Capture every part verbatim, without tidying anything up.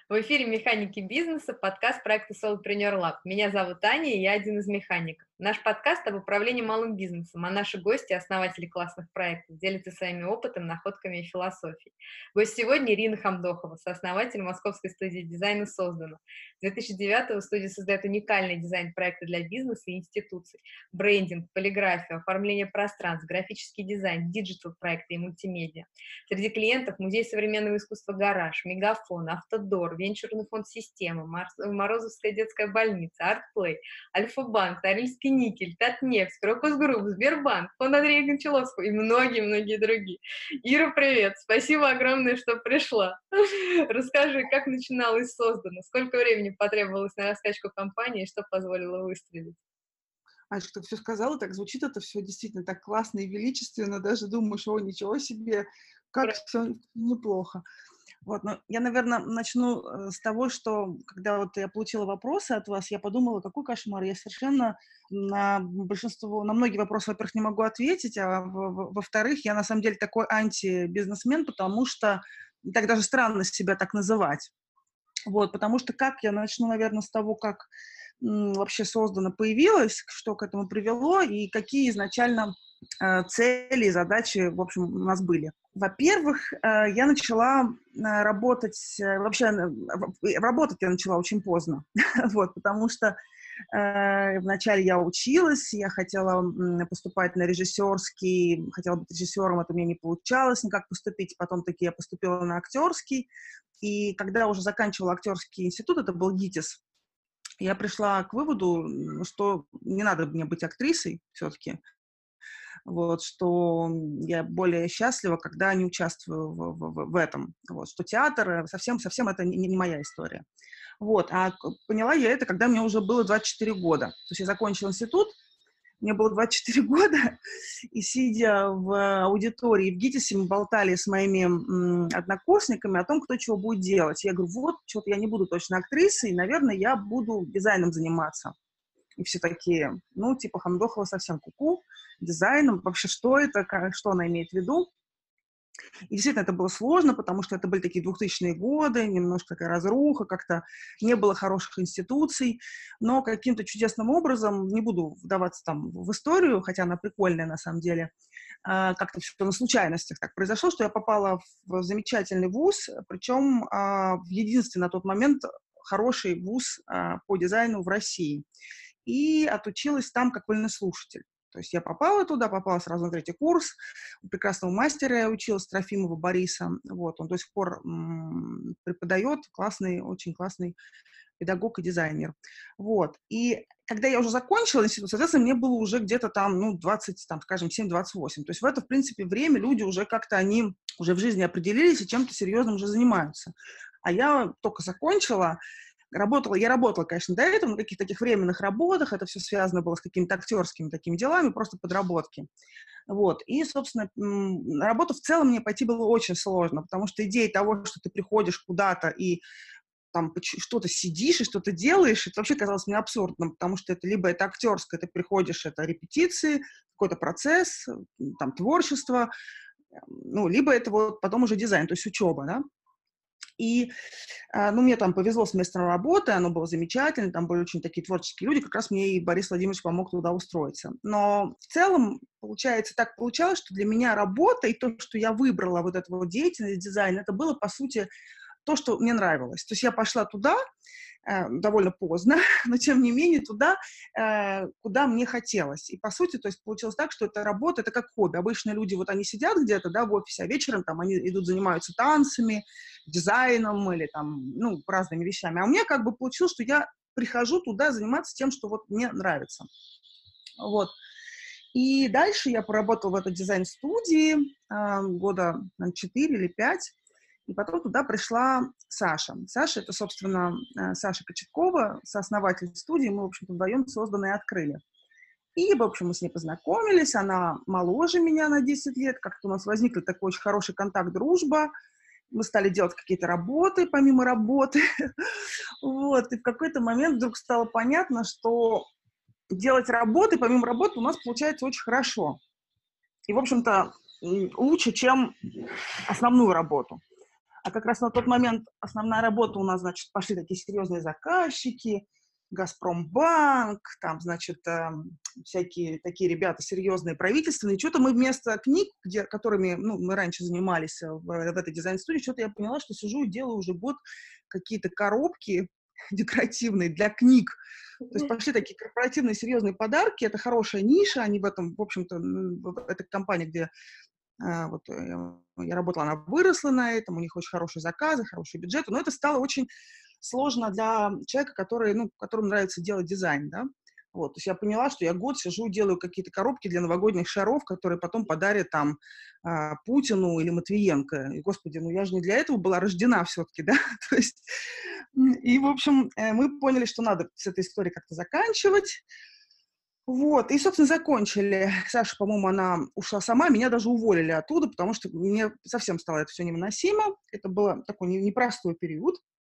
В эфире «Механики бизнеса», подкаст проекта Solopreneur Lab. Меня зовут Аня, и я один из механиков. Наш подкаст об управлении малым бизнесом, а наши гости, основатели классных проектов, делятся своими опытом, находками и философией. Гость сегодня Ирина Хамдохова, сооснователь московской студии дизайна «Создано». С две тысячи девятого студия создает уникальные дизайн-проекты для бизнеса и институций. Брендинг, полиграфию, оформление пространств, графический дизайн, диджитал-проекты и мультимедиа. Среди клиентов музей современного искусства «Гараж», Мегафон, Автодор, венчурный фонд «Система», Морозовская детская больница, Артплей, Альфа-банк, Норильский никель, Татнефть, Крокус Групп, Сбербанк, фонд Андрея Гончаловского и многие-многие другие. Ира, привет! Спасибо огромное, что пришла. Расскажи, как начиналось «Создано», сколько времени потребовалось на раскачку компании и что позволило выстрелить? Ань, что ты все сказала, так звучит это все действительно так классно и величественно, даже думаешь: «О, ничего себе, как все неплохо». Вот, ну, я, наверное, начну, э, с того, что когда вот я получила вопросы от вас, я подумала: какой кошмар. Я совершенно на большинство, на многие вопросы, во-первых, не могу ответить, а во во во-вторых, я на самом деле такой антибизнесмен, потому что так даже странно себя так называть. Вот, потому что как я начну, наверное, с того, как м, вообще создано, появилось, что к этому привело и какие изначально э, цели и задачи, в общем, у нас были. Во-первых, э, я начала э, работать, э, вообще э, в- работать я начала очень поздно, вот, потому что э, вначале я училась, я хотела м, поступать на режиссерский, хотела быть режиссером, это у меня не получалось никак поступить, потом таки я поступила на актерский, и когда уже заканчивала актерский институт, это был ГИТИС, я пришла к выводу, м, что не надо мне быть актрисой все-таки, вот, что я более счастлива, когда не участвую в, в- в этом, вот, что театр, э, совсем, совсем это не, не моя история. Вот, а к- поняла я это, когда мне уже было двадцать четыре года. То есть я закончила институт, мне было двадцать четыре года, и сидя в аудитории в ГИТИСе, мы болтали с моими м, однокурсниками о том, кто чего будет делать. Я говорю: вот, что-то я не буду точно актрисой, наверное, я буду дизайном заниматься. И все такие: ну, типа, Хамдохова совсем куку, дизайном, вообще что это, как, что она имеет в виду. И действительно, это было сложно, потому что это были такие двухтысячные годы, немножко такая разруха, как-то не было хороших институций, но каким-то чудесным образом, не буду вдаваться там в историю, хотя она прикольная на самом деле, а, как-то все на случайностях так произошло, что я попала в замечательный вуз, причем а, в единственный на тот момент хороший вуз а, по дизайну в России. И отучилась там как вольнослушатель. То есть я попала туда, попала сразу на третий курс. У прекрасного мастера я училась, Трофимова Бориса. Вот, он до сих пор м, преподает, классный, очень классный педагог и дизайнер. Вот. И когда я уже закончила институт, соответственно, мне было уже где-то там, ну, двадцать, там, скажем, семь двадцать восемь. То есть в это, в принципе, время люди уже как-то, они уже в жизни определились и чем-то серьезным уже занимаются. А я только закончила, работала, я работала, конечно, до этого на каких-то таких временных работах, это все связано было с какими-то актерскими такими делами, просто подработки. Вот. И, собственно, м, на работу в целом мне пойти было очень сложно, потому что идея того, что ты приходишь куда-то и там поч- что-то сидишь и что-то делаешь, это вообще казалось мне абсурдным, потому что это либо это актерское, ты приходишь, это репетиции, какой-то процесс, м, там, творчество, ну, либо это вот потом уже дизайн, то есть учеба, да. И а, ну, мне там повезло с местом работы, оно было замечательно, там были очень такие творческие люди, как раз мне и Борис Владимирович помог туда устроиться. Но в целом, получается, так получалось, что для меня работа и то, что я выбрала вот эту вот деятельность, дизайн, это было, по сути, то, что мне нравилось. То есть я пошла туда, э, довольно поздно, но тем не менее туда, э, куда мне хотелось. И по сути, то есть получилось так, что это работа, это как хобби. Обычно люди, вот они сидят где-то, да, в офисе, а вечером там они идут, занимаются танцами, дизайном или там, ну, разными вещами. А у меня как бы получилось, что я прихожу туда заниматься тем, что вот мне нравится. Вот. И дальше я поработала в этой дизайн-студии э, года четыре или пять, и потом туда пришла Саша. Саша — это, собственно, э, Саша Кочеткова, сооснователь студии. Мы, в общем-то, вдвоем созданы и открыли. И, в общем, мы с ней познакомились. Она моложе меня на десять лет. Как-то у нас возник такой очень хороший контакт, дружба. Мы стали делать какие-то работы помимо работы. Вот. И в какой-то момент вдруг стало понятно, что делать работы помимо работы у нас получается очень хорошо. И, в общем-то, м, лучше, чем основную работу. А как раз на тот момент основная работа у нас, значит, пошли такие серьезные заказчики, Газпромбанк, там, значит, э, всякие такие ребята серьезные, правительственные. Что-то мы вместо книг, где, которыми ну, мы раньше занимались в, в этой дизайн-студии, что-то я поняла, что сижу и делаю уже год какие-то коробки декоративные для книг. То есть пошли такие корпоративные серьезные подарки. Это хорошая ниша. Они в этом, в общем-то, это компания, где а, вот, я, я работала, она выросла на этом, у них очень хорошие заказы, хорошие бюджеты. Но это стало очень сложно для человека, который, ну, которому нравится делать дизайн, да. Вот, то есть я поняла, что я год сижу, делаю какие-то коробки для новогодних шаров, которые потом подарят там а, Путину или Матвиенко. И, господи, ну я же не для этого была рождена все-таки, да. То есть, и, в общем, мы поняли, что надо с этой историей как-то заканчивать. Вот, и, собственно, закончили. Саша, по-моему, она ушла сама, меня даже уволили оттуда, потому что мне совсем стало это все невыносимо. Это был такой непростой период.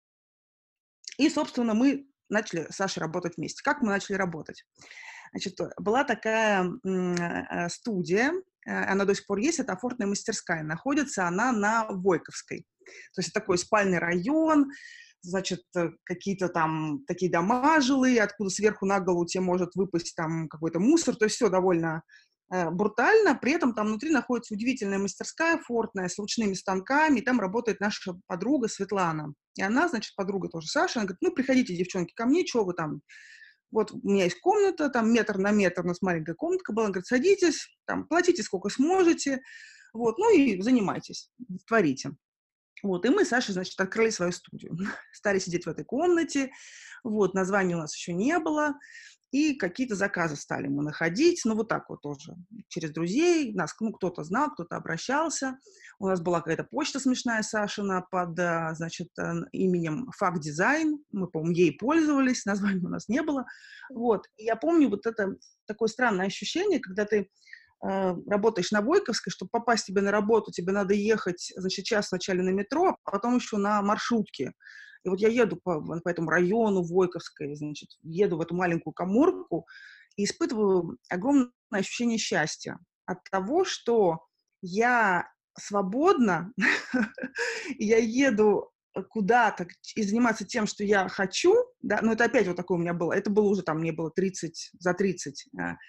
И, собственно, мы начали с Сашей работать вместе. Как мы начали работать? Значит, была такая э, студия, э, она до сих пор есть, это «Афортная мастерская». Находится она на Войковской. То есть это такой спальный район, значит, какие-то там такие дома жилые, откуда сверху на голову тебе может выпасть там какой-то мусор. То есть все довольно э, брутально. При этом там внутри находится удивительная мастерская фортная с ручными станками. И там работает наша подруга Светлана. И она, значит, подруга тоже Саша, она говорит, ну, приходите, девчонки, ко мне, что вы там, вот у меня есть комната, там метр на метр, у нас маленькая комнатка была, она говорит, садитесь, там, платите сколько сможете, вот, ну и занимайтесь, творите. Вот, и мы с Сашей, значит, открыли свою студию, стали сидеть в этой комнате, вот, названия у нас еще не было, и какие-то заказы стали мы находить, ну, вот так вот тоже, через друзей, нас, ну, кто-то знал, кто-то обращался. У нас была какая-то почта смешная Сашина под, значит, именем Фак Дизайн, мы, по-моему, ей пользовались, названия у нас не было. Вот, и я помню вот это такое странное ощущение, когда ты э, работаешь на Войковской, чтобы попасть тебе на работу, тебе надо ехать, значит, час вначале на метро, а потом еще на маршрутке. И вот я еду по, по этому району Войковской, значит, еду в эту маленькую каморку и испытываю огромное ощущение счастья от того, что я свободна, я еду куда-то и заниматься тем, что я хочу, да, но это опять вот такое у меня было, это было уже там, мне было тридцать, за тридцать,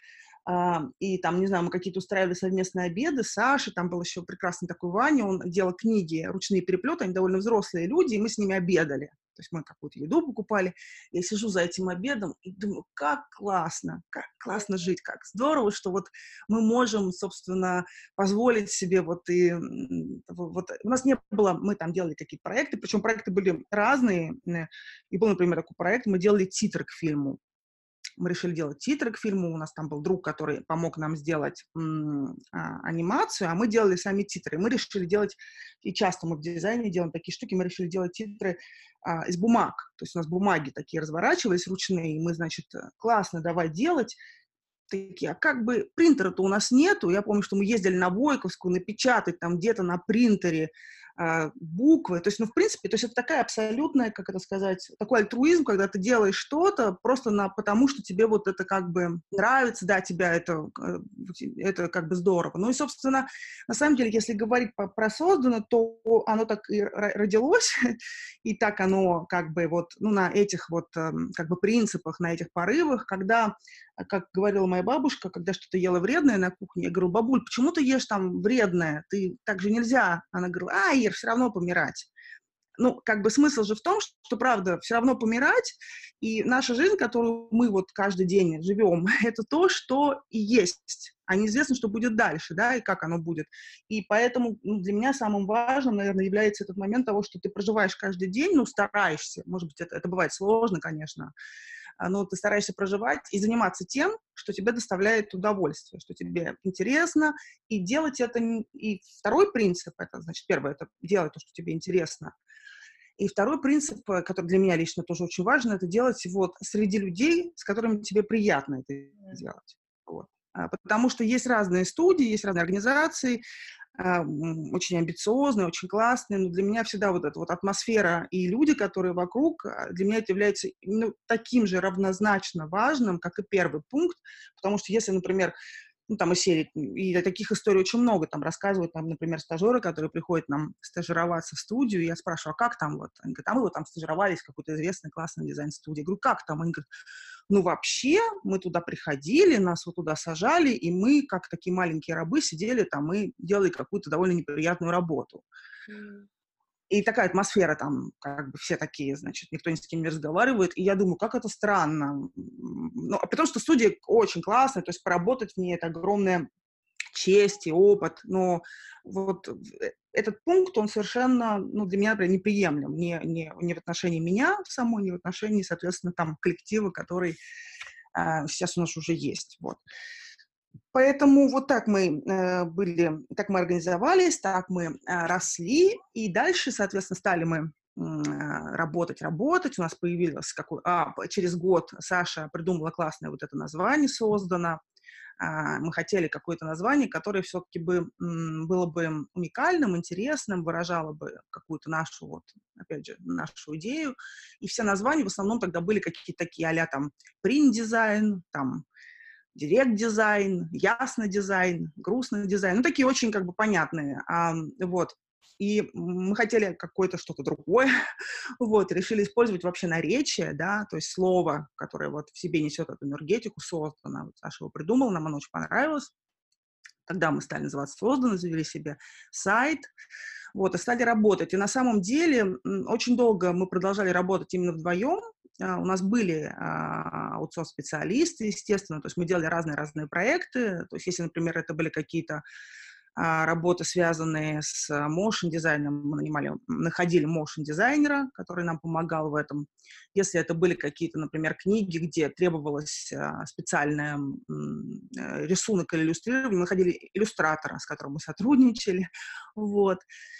Uh, и там, не знаю, мы какие-то устраивали совместные обеды, Саша, там был еще прекрасный такой Ваня, он делал книги, ручные переплеты, они довольно взрослые люди, и мы с ними обедали. То есть мы какую-то еду покупали, я сижу за этим обедом и думаю, как классно, как классно жить, как здорово, что вот мы можем, собственно, позволить себе вот и... Вот, у нас не было, мы там делали какие-то проекты, причем проекты были разные, и был, например, такой проект, мы делали титры к фильму. Мы решили делать титры к фильму, у нас там был друг, который помог нам сделать м, а, анимацию, а мы делали сами титры. Мы решили делать, и часто мы в дизайне делаем такие штуки, мы решили делать титры а, из бумаг. То есть у нас бумаги такие разворачивались ручные, и мы, значит, классно, давай делать. Такие, а как бы принтера-то у нас нету. Я помню, что мы ездили на Войковскую напечатать там где-то на принтере э, буквы. То есть, ну, в принципе, то есть это такая абсолютная, как это сказать, такой альтруизм, когда ты делаешь что-то просто на, потому, что тебе вот это как бы нравится, да, тебя это, это как бы здорово. Ну и, собственно, на самом деле, если говорить по, про создано, то оно так и родилось, и так оно как бы вот, ну, на этих вот как бы принципах, на этих порывах, когда, как говорила моя бабушка, когда что-то ела вредное на кухне, я говорю, бабуль, почему ты ешь там вредное? Ты так же нельзя. Она говорила, а, Ир, все равно помирать. Ну, как бы смысл же в том, что, что правда, все равно помирать, и наша жизнь, которую мы вот каждый день живем, это то, что и есть, а неизвестно, что будет дальше, да, и как оно будет. И поэтому ну, для меня самым важным, наверное, является этот момент того, что ты проживаешь каждый день, ну, стараешься, может быть, это, это бывает сложно, конечно, но ты стараешься проживать и заниматься тем, что тебе доставляет удовольствие, что тебе интересно, и делать это... И второй принцип, это, значит, первое, это делать то, что тебе интересно. И второй принцип, который для меня лично тоже очень важен, это делать вот среди людей, с которыми тебе приятно это mm. делать. Вот. Потому что есть разные студии, есть разные организации, очень амбициозные, очень классные, но для меня всегда вот эта вот атмосфера и люди, которые вокруг, для меня это является ну, таким же равнозначно важным, как и первый пункт, потому что если, например, ну, там, из серии, и таких историй очень много, там, рассказывают, там, например, стажеры, которые приходят нам стажироваться в студию, и я спрашиваю, а как там вот? Они говорят, а мы вот там стажировались в какой-то известной классной дизайн-студии. Я говорю, как там? Они говорят, ну, вообще, мы туда приходили, нас вот туда сажали, и мы, как такие маленькие рабы, сидели там и делали какую-то довольно неприятную работу. Mm. И такая атмосфера там, как бы все такие, значит, никто ни с кем не разговаривает. И я думаю, как это странно. Ну, а потому что студия очень классная, то есть поработать в ней — это огромная честь и опыт. Но вот этот пункт, он совершенно, ну, для меня, например, неприемлем. Не, не, не в отношении меня самой, не в отношении, соответственно, там, коллектива, который а, сейчас у нас уже есть. Вот. Поэтому вот так мы э, были, так мы организовались, так мы э, росли, и дальше, соответственно, стали мы э, работать, работать. У нас появилось какой... А, через год Саша придумала классное вот это название, создано. А, мы хотели какое-то название, которое все-таки бы, м, было бы уникальным, интересным, выражало бы какую-то нашу, вот, опять же, нашу идею. И все названия в основном тогда были какие-то такие а-ля там принт-дизайн, там, директ-дизайн, ясно-дизайн, грустно-дизайн, ну, такие очень как бы понятные, а, вот. И мы хотели какое-то что-то другое, вот, решили использовать вообще наречие, да, то есть слово, которое вот в себе несет эту энергетику, создано, вот Саша его придумал, нам оно очень понравилось. Тогда мы стали называться «Созданы», завели себе сайт, вот, и стали работать. И на самом деле очень долго мы продолжали работать именно вдвоем. Uh, у нас были uh, аутсорс-специалисты, естественно, то есть мы делали разные-разные проекты. То есть если, например, это были какие-то uh, работы, связанные с motion-дизайном, мы нанимали, находили motion-дизайнера, который нам помогал в этом. Если это были какие-то, например, книги, где требовалось uh, специальный uh, рисунок или иллюстрирование, мы находили иллюстратора, с которым мы сотрудничали. Вот.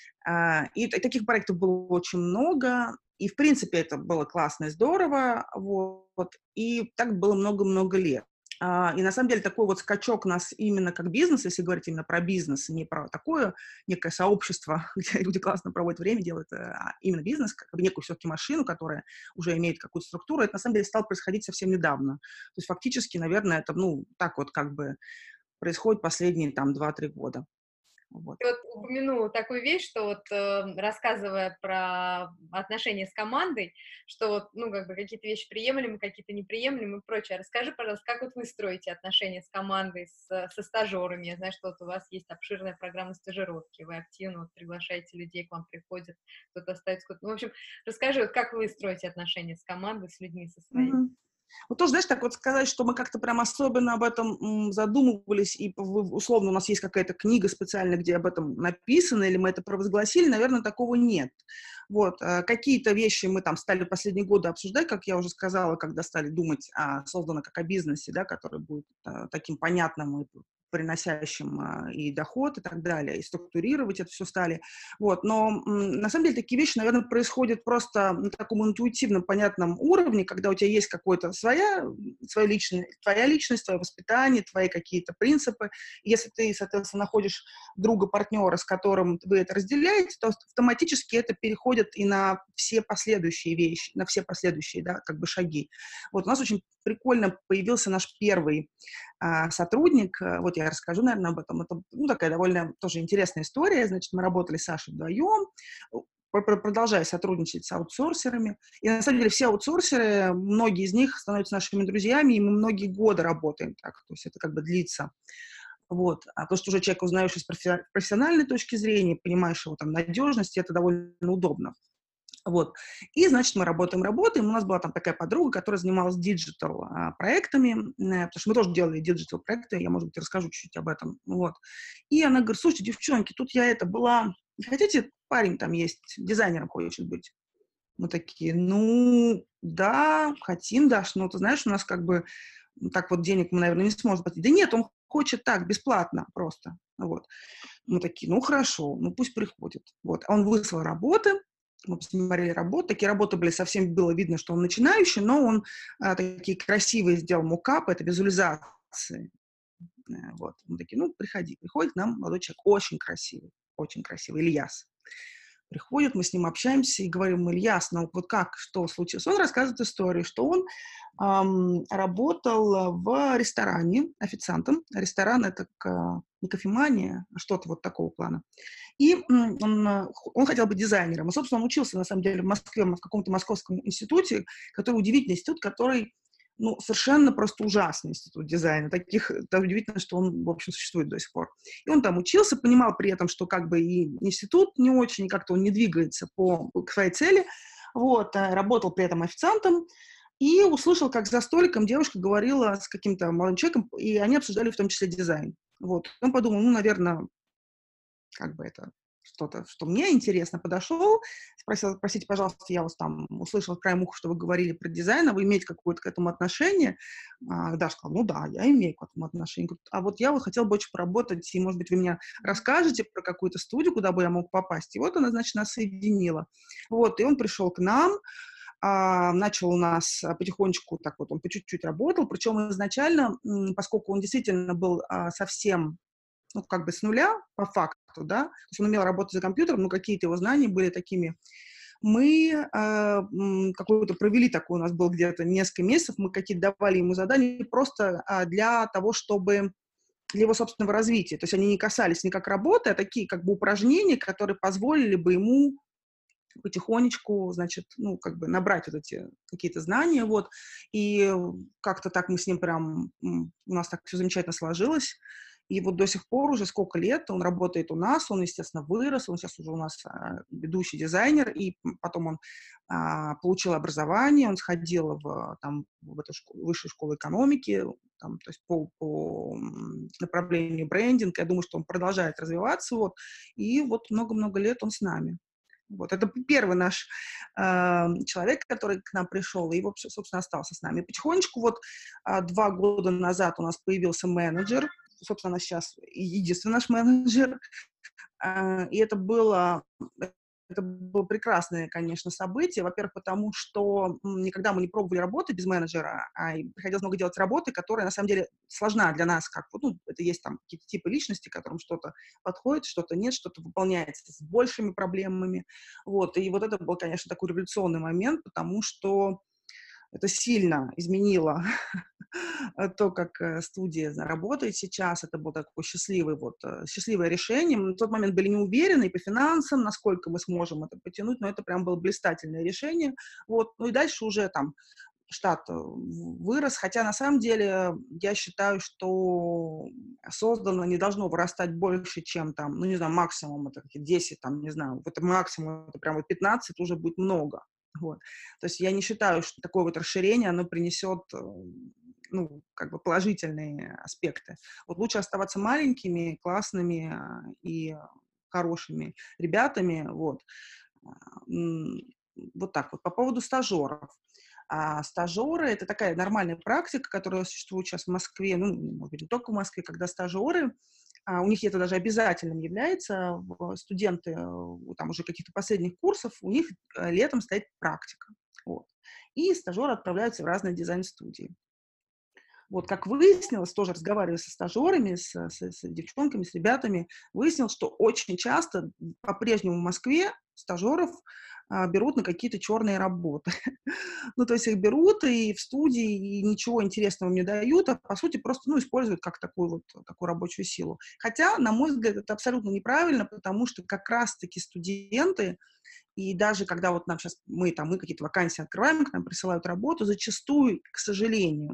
Uh, и таких проектов было очень много. И, в принципе, это было классно и здорово, вот, и так было много-много лет. А, и, на самом деле, такой вот скачок нас именно как бизнес, если говорить именно про бизнес, не про такое некое сообщество, где люди классно проводят время, делают а именно бизнес, как бы некую все-таки машину, которая уже имеет какую-то структуру, это, на самом деле, стало происходить совсем недавно. То есть, фактически, наверное, это, ну, так вот как бы происходит последние, там, два-три года. Вот. Ты вот упомянула такую вещь, что вот э, рассказывая про отношения с командой, что вот, ну, как бы какие-то вещи приемлемы, какие-то неприемлемы и прочее. Расскажи, пожалуйста, как вот вы строите отношения с командой, с, со стажерами? Я знаю, что вот у вас есть обширная программа стажировки, вы активно вот приглашаете людей, к вам приходят, кто-то остается, кто-то... Ну, в общем, расскажи, вот как вы строите отношения с командой, с людьми, со своими? Mm-hmm. Вот тоже, знаешь, так вот сказать, что мы как-то прям особенно об этом м, задумывались, и условно у нас есть какая-то книга специальная, где об этом написано, или мы это провозгласили, наверное, такого нет. Вот. А какие-то вещи мы там стали последние годы обсуждать, как я уже сказала, когда стали думать о созданном как о бизнесе, да, который будет а, таким понятным и приносящим а, и доход, и так далее, и структурировать это все стали. Вот. Но м, на самом деле такие вещи, наверное, происходят просто на таком интуитивном, понятном уровне, когда у тебя есть какое-то своя, своя личность, твоя личность, твое воспитание, твои какие-то принципы. И если ты, соответственно, находишь друга, партнера, с которым вы это разделяете, то автоматически это переходит и на все последующие вещи, на все последующие, да, как бы шаги. Вот у нас очень прикольно появился наш первый а, сотрудник. Вот я расскажу, наверное, об этом. Это, ну, такая довольно тоже интересная история. Значит, мы работали с Сашей вдвоем, продолжая сотрудничать с аутсорсерами. И, на самом деле, все аутсорсеры, многие из них становятся нашими друзьями, и мы многие годы работаем так. То есть это как бы длится. Вот. А то, что уже человека узнаешь с профессиональной точки зрения, понимаешь его там надежность, это довольно удобно. Вот. И, значит, мы работаем, работаем. У нас была там такая подруга, которая занималась диджитал-проектами, потому что мы тоже делали диджитал-проекты, я, может быть, расскажу чуть-чуть об этом. Вот. И она говорит, слушайте, девчонки, тут я это была... Хотите, парень там есть, дизайнером хочет быть? Мы такие, ну, да, хотим, Даш, но ты знаешь, у нас как бы так вот денег мы, наверное, не сможем платить. Да нет, он хочет так, бесплатно просто. Вот. Мы такие, ну, хорошо, ну, пусть приходит. Вот. Он выслал работы, мы посмотрели работу. Такие работы были, совсем было видно, что он начинающий, но он а, такие красивые сделал мокапы, это визуализации. Вот. Мы такие, ну, приходи. Приходит к нам молодой человек, очень красивый, очень красивый, Ильяс. приходит, мы с ним общаемся и говорим: Ильяс, ну вот как, что случилось? Он рассказывает историю, что он ам, работал в ресторане официантом. Ресторан — это к- не кофемания, а что-то вот такого плана. И м, он, а, х- он хотел быть дизайнером. И, собственно, он учился, на самом деле, в Москве, в каком-то московском институте, который удивительный институт, который, ну, совершенно просто ужасный институт дизайна. Таких, это удивительно, что он, в общем, существует до сих пор. И он там учился, понимал при этом, что как бы и институт не очень, и как-то он не двигается по, к своей цели. Вот, а, работал при этом официантом, и услышал, как за столиком девушка говорила с каким-то молодым человеком, и они обсуждали в том числе дизайн. Вот. Он подумал, ну, наверное, как бы это что-то, что мне интересно, подошел, спросил: простите, пожалуйста, я вас там услышал краем уха, что вы говорили про дизайн, а вы имеете какое-то к этому отношение? А, Даша сказала: ну да, я имею к этому отношение. Говорит: а вот я вот хотел бы очень поработать, и, может быть, вы мне расскажете про какую-то студию, куда бы я мог попасть. И вот она, значит, нас соединила. Вот, и он пришел к нам, а, начал у нас а, потихонечку, так вот, он по чуть-чуть работал, причем изначально, м, поскольку он действительно был а, совсем, ну, как бы с нуля, по факту, да, то есть он умел работать за компьютером, но какие-то его знания были такими. Мы э, м, какую-то провели такой, у нас был где-то несколько месяцев, мы какие-то давали ему задания просто а, для того, чтобы для его собственного развития. То есть они не касались никак работы, а такие как бы упражнения, которые позволили бы ему потихонечку, значит, ну, как бы набрать вот эти какие-то знания, вот. И как-то так мы с ним прям, м, у нас так все замечательно сложилось. И вот до сих пор уже сколько лет он работает у нас, он, естественно, вырос, он сейчас уже у нас а, ведущий дизайнер, и потом он а, получил образование, он сходил в, там, в эту школу, высшую школу экономики, там, то есть по, по м, направлению брендинг. Я думаю, что он продолжает развиваться, вот, и вот много-много лет он с нами. Вот, это первый наш э, человек, который к нам пришел, и, в общем, собственно, остался с нами. Потихонечку вот а, два года назад у нас появился менеджер, собственно, она сейчас единственный наш менеджер, а, и это было, это было прекрасное, конечно, событие. Во-первых, потому что м, никогда мы не пробовали работать без менеджера, а и приходилось много делать работы, которая, на самом деле, сложна для нас. Как, вот, ну, это есть там какие-то типы личности, которым что-то подходит, что-то нет, что-то выполняется с большими проблемами. Вот. И вот это был, конечно, такой революционный момент, потому что это сильно изменило то, как э, студия работает сейчас. Это было такое счастливое, вот, э, счастливое решение. Мы на тот момент были не уверены и по финансам, насколько мы сможем это потянуть, но это прям было блистательное решение. Вот. Ну и дальше уже там штат э, вырос, хотя на самом деле я считаю, что создано не должно вырастать больше, чем там, ну не знаю, максимум это десять, там, не знаю, это максимум, это прям вот пятнадцать уже будет много. Вот. То есть я не считаю, что такое вот расширение, оно принесет, э, ну, как бы положительные аспекты. Вот лучше оставаться маленькими, классными а, и хорошими ребятами, вот. А, м, Вот так вот. По поводу стажеров. А стажеры — это такая нормальная практика, которая существует сейчас в Москве, ну, может быть, не только в Москве, когда стажеры, а, у них это даже обязательным является, в- студенты э, там уже каких-то последних курсов, у них э, летом стоит практика. Вот. И стажеры отправляются в разные дизайн-студии. Вот, как выяснилось, тоже разговаривая со стажерами, с, с, с девчонками, с ребятами, выяснилось, что очень часто по-прежнему в Москве стажеров а, берут на какие-то черные работы. Ну, то есть их берут и в студии, и ничего интересного им не дают, а, по сути, просто, ну, используют как такую вот, такую рабочую силу. Хотя, на мой взгляд, это абсолютно неправильно, потому что как раз-таки студенты, и даже когда вот нам сейчас, мы там, мы какие-то вакансии открываем, к нам присылают работу, зачастую, к сожалению,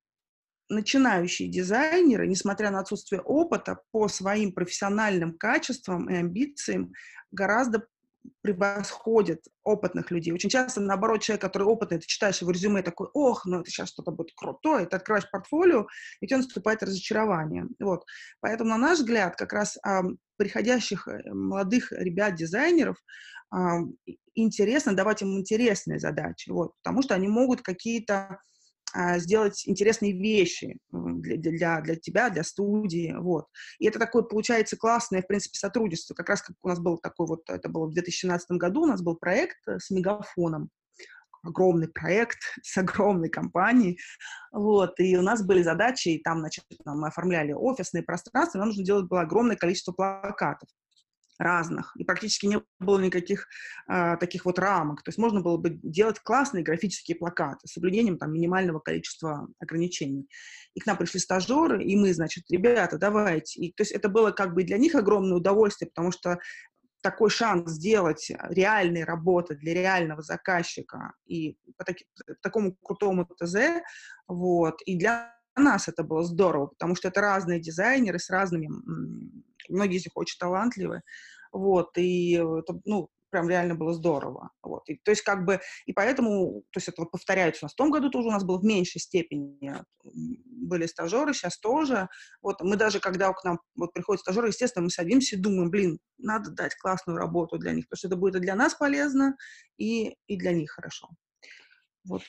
начинающие дизайнеры, несмотря на отсутствие опыта, по своим профессиональным качествам и амбициям гораздо превосходят опытных людей. Очень часто, наоборот, человек, который опытный, ты читаешь его резюме, такой: ох, ну это сейчас что-то будет крутое, ты открываешь портфолио, и у тебя наступает разочарование. Вот. Поэтому, на наш взгляд, как раз а, приходящих э, молодых ребят-дизайнеров а, интересно давать им интересные задачи, вот, потому что они могут какие-то а, сделать интересные вещи для, для, для тебя, для студии, вот. И это такое, получается, классное, в принципе, сотрудничество. Как раз как у нас был такой вот, это было в две тысячи семнадцатом году, у нас был проект с Мегафоном, огромный проект с огромной компанией, вот, и у нас были задачи, и там, значит, мы оформляли офисные пространства, нам нужно делать было огромное количество плакатов. разных, и практически не было никаких а, таких вот рамок. То есть можно было бы делать классные графические плакаты с соблюдением там минимального количества ограничений. И к нам пришли стажеры, и мы, значит, ребята, давайте. И, то есть это было как бы для них огромное удовольствие, потому что такой шанс сделать реальные работы для реального заказчика и по, таки, по такому крутому ТЗ, вот, и для нас это было здорово, потому что это разные дизайнеры с разными, многие из них очень талантливые, вот, и это, ну, прям реально было здорово, вот, и, то есть как бы, и поэтому, то есть это вот повторяется у нас, в том году тоже у нас было в меньшей степени, были стажеры, сейчас тоже, вот, мы даже, когда к нам вот приходят стажеры, естественно, мы садимся и думаем, блин, надо дать классную работу для них, потому что это будет и для нас полезно, и, и для них хорошо, вот.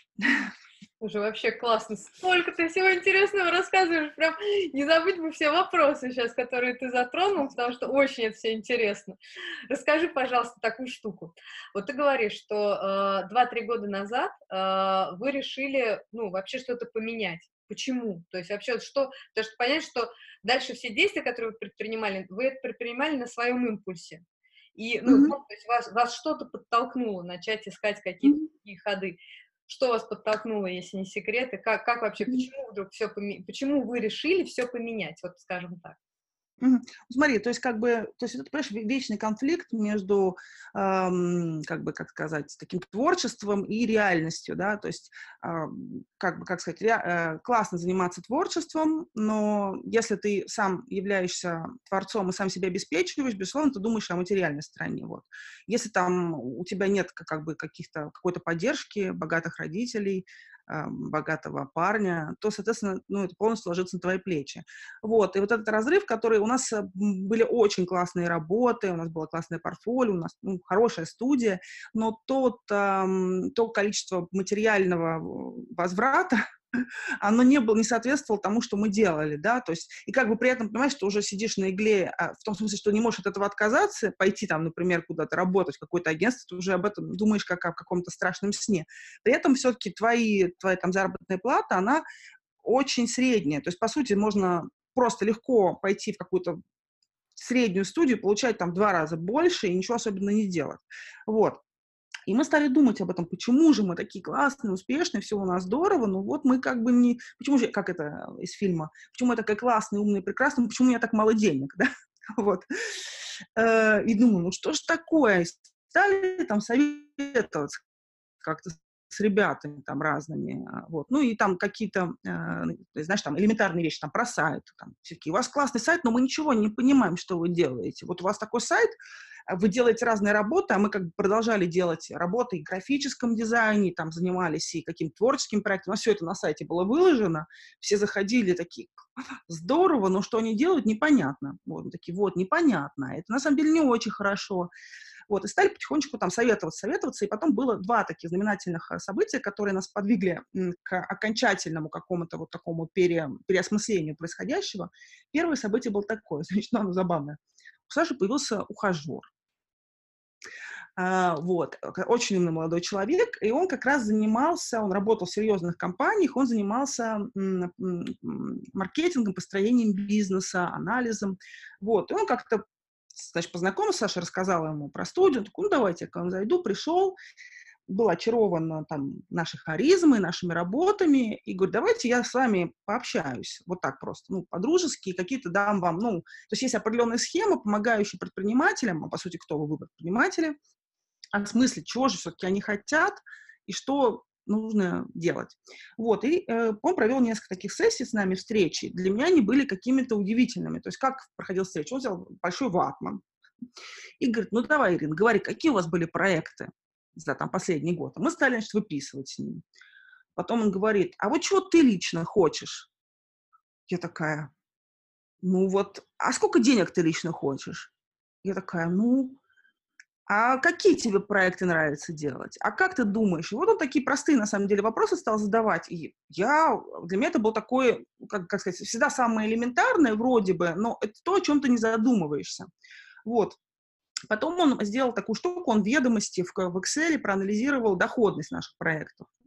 Уже вообще классно. Столько ты всего интересного рассказываешь. Прям не забыть бы все вопросы сейчас, которые ты затронул, потому что очень это все интересно. Расскажи, пожалуйста, такую штуку. Вот ты говоришь, что э, два-три года назад э, вы решили, ну, вообще что-то поменять. Почему? То есть вообще что... Потому что понять, что дальше все действия, которые вы предпринимали, вы это предпринимали на своем импульсе. И, ну, Mm-hmm. то есть вас, вас что-то подтолкнуло начать искать какие-то Mm-hmm. такие ходы. Что вас подтолкнуло, если не секрет, и как, как вообще, почему вдруг все поме... почему вы решили все поменять, вот скажем так? Мгм. Смотри, то есть как бы, то есть это, понимаешь, ве- вечный конфликт между, эм, как бы, как сказать, таким творчеством и реальностью, да, то есть, ам, как бы, как сказать, ре- э, классно заниматься творчеством, но если ты сам являешься творцом и сам себя обеспечиваешь, безусловно, ты думаешь о материальной стороне, вот. Если там у тебя нет как, как бы каких-то, какой-то поддержки, богатых родителей, эм, богатого парня, то, соответственно, ну, это полностью ложится на твои плечи. Вот, и вот этот разрыв, который у нас э, м, были очень классные работы, у нас было классное портфолио, у нас ну, хорошая студия, но тот, ам, то количество материального э, возврата, оно не было, не соответствовало тому, что мы делали, да, то есть, и как бы при этом, понимаешь, что уже сидишь на игле, а, в том смысле, что не можешь от этого отказаться, пойти там, например, куда-то работать, в какое-то агентство, ты уже об этом думаешь как о каком-то страшном сне. При этом все-таки твои, твоя там заработная плата, она очень средняя, то есть, по сути, можно просто легко пойти в какую-то среднюю студию, получать там в два раза больше и ничего особенно не делать. Вот. И мы стали думать об этом, почему же мы такие классные, успешные, все у нас здорово, но вот мы как бы не... Почему же, как это из фильма, почему я такая классная, умная, прекрасная, почему у меня так мало денег, да? Вот. Э, И думаю, ну что ж такое? Стали там советоваться как-то с ребятами там разными, а, вот, ну и там какие-то, э, знаешь, там элементарные вещи, там про сайт, там, все такие, у вас классный сайт, но мы ничего не понимаем, что вы делаете. Вот у вас такой сайт, а вы делаете разные работы, а мы как бы продолжали делать работы и в графическом дизайне, там занимались и каким-то творческим проектом, а все это на сайте было выложено, все заходили такие, здорово, но что они делают, непонятно. Вот, мы такие, вот, непонятно, это на самом деле не очень хорошо. Вот, и стали потихонечку там советоваться, советоваться, и потом было два таких знаменательных э, события, которые нас подвигли м, к окончательному какому-то вот такому пере, переосмыслению происходящего. Первое событие было такое, значит, ну, оно забавное. У Саши появился ухажер. А, вот, э, очень умный молодой человек, и он как раз занимался, он работал в серьезных компаниях, он занимался м, м, м, маркетингом, построением бизнеса, анализом, вот, и он как-то, значит, познакомился, Саша рассказала ему про студию, он такой, ну, давайте я к вам зайду, пришел, был очарован там нашей харизмой, нашими работами, и говорит, давайте я с вами пообщаюсь, вот так просто, ну, по-дружески, какие-то дам вам, ну, то есть есть определенная схема, помогающая предпринимателям, а по сути, кто вы, вы предприниматели, осмыслить, чего же все-таки они хотят и что нужно делать. Вот, и э, он провел несколько таких сессий с нами, встречи. Для меня они были какими-то удивительными. То есть как проходила встреча? Он взял большой ватман и говорит, ну давай, Ирина, говори, какие у вас были проекты за там последний год? А мы стали, значит, выписывать с ним. Потом он говорит, а вот чего ты лично хочешь? Я такая, ну вот, а сколько денег ты лично хочешь? Я такая, ну, а какие тебе проекты нравится делать? А как ты думаешь? И вот он такие простые, на самом деле, вопросы стал задавать. И я, для меня это был такой, как, как сказать, всегда самое элементарное вроде бы, но это то, о чем ты не задумываешься. Вот. Потом он сделал такую штуку, он в ведомости в, в Excel проанализировал доходность наших проектов.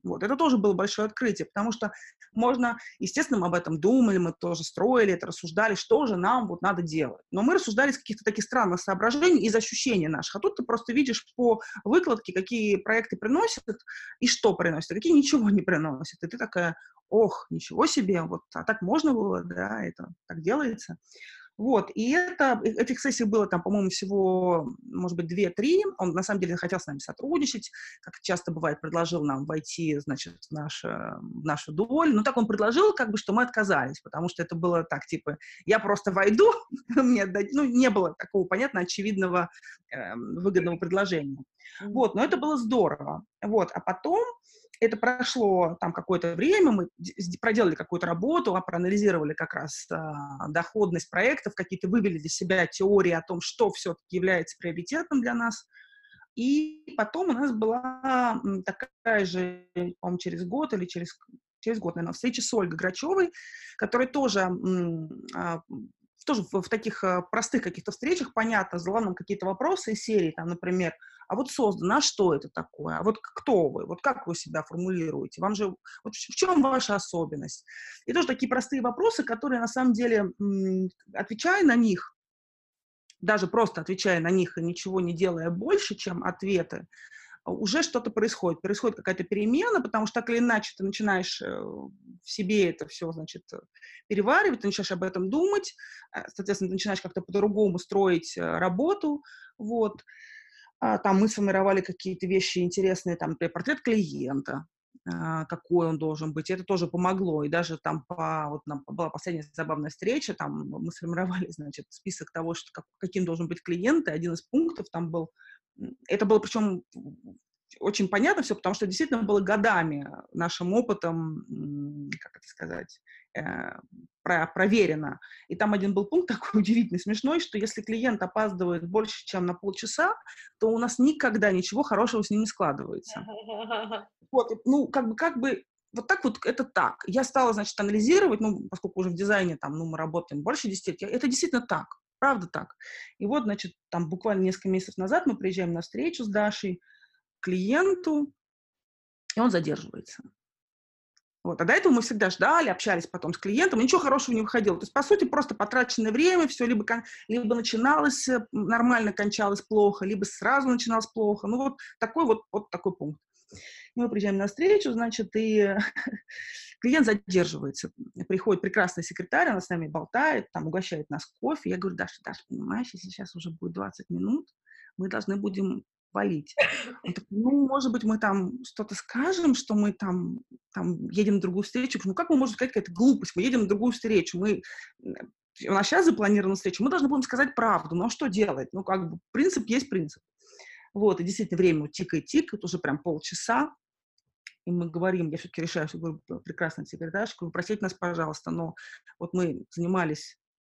Вот. Это тоже было большое открытие, потому что можно, естественно, мы об этом думали, мы тоже строили это, рассуждали, что же нам вот надо делать. Но мы рассуждали из каких-то таких странных соображений, из ощущений наших. А тут ты просто видишь по выкладке, какие проекты приносят и что приносят, а какие ничего не приносят. И ты такая, ох, ничего себе, вот, а так можно было, да, это так делается. Вот, и это, этих сессий было там, по-моему, всего, может быть, две-три. Он, на самом деле, хотел с нами сотрудничать, как часто бывает, предложил нам войти, значит, в, наше, в нашу долю. Но так он предложил, как бы, что мы отказались, потому что это было так, типа, я просто войду, мне отдать, ну, не было такого, понятно, очевидного э, выгодного предложения. Вот, но это было здорово. Вот, а потом это прошло там какое-то время, мы проделали какую-то работу, а проанализировали как раз а, доходность проектов, какие-то вывели для себя теории о том, что все-таки является приоритетным для нас. И потом у нас была такая же, по-моему, через год или через, через год, наверное, встреча с Ольгой Грачевой, которая тоже, а, тоже в, в таких а, простых каких-то встречах, понятно, задала нам какие-то вопросы из серии, там, например, а вот создано, а что это такое? А вот кто вы? Вот как вы себя формулируете? Вам же, вот в чем ваша особенность? И тоже такие простые вопросы, которые, на самом деле, отвечая на них, даже просто отвечая на них и ничего не делая больше, чем ответы, уже что-то происходит. Происходит какая-то перемена, потому что так или иначе ты начинаешь в себе это все, значит, переваривать, ты начинаешь об этом думать, соответственно, ты начинаешь как-то по-другому строить работу, вот. Там мы сформировали какие-то вещи интересные, там, например, портрет клиента, какой он должен быть, это тоже помогло, и даже там по, вот нам была последняя забавная встреча, там мы сформировали, значит, список того, что, как, каким должен быть клиент, и один из пунктов там был, это было причем очень понятно все, потому что действительно было годами нашим опытом, как это сказать, э, про, проверено. И там один был пункт такой удивительный, смешной, что если клиент опаздывает больше, чем на полчаса, то у нас никогда ничего хорошего с ним не складывается. Вот, ну, как бы, как бы, вот так вот это так. Я стала, значит, анализировать, ну, поскольку уже в дизайне там, ну, мы работаем больше десяти лет, это действительно так, правда так. И вот, значит, там буквально несколько месяцев назад мы приезжаем на встречу с Дашей к клиенту, и он задерживается. Вот. А до этого мы всегда ждали, общались потом с клиентом, и ничего хорошего не выходило. То есть, по сути, просто потраченное время, все либо, либо начиналось нормально, кончалось плохо, либо сразу начиналось плохо. Ну, вот такой вот, вот такой пункт. Мы приезжаем на встречу, значит, и клиент задерживается. Приходит прекрасный секретарь, она с нами болтает, там, угощает нас кофе. Я говорю, Даша, Даша, понимаешь, если сейчас уже будет двадцать минут, мы должны будем валить. Он такой, ну, может быть, мы там что-то скажем, что мы там, там едем на другую встречу. Ну, как мы можем сказать какая-то глупость? Мы едем на другую встречу. Мы, у нас сейчас запланирована встреча, мы должны будем сказать правду. Ну, а что делать? Ну, как бы, принцип есть принцип. Вот, и действительно, время тикает-тикает, уже прям полчаса. И мы говорим, я все-таки решаю, что говорю, прекрасная секретарша, говорю, простите нас, пожалуйста, но вот мы занимались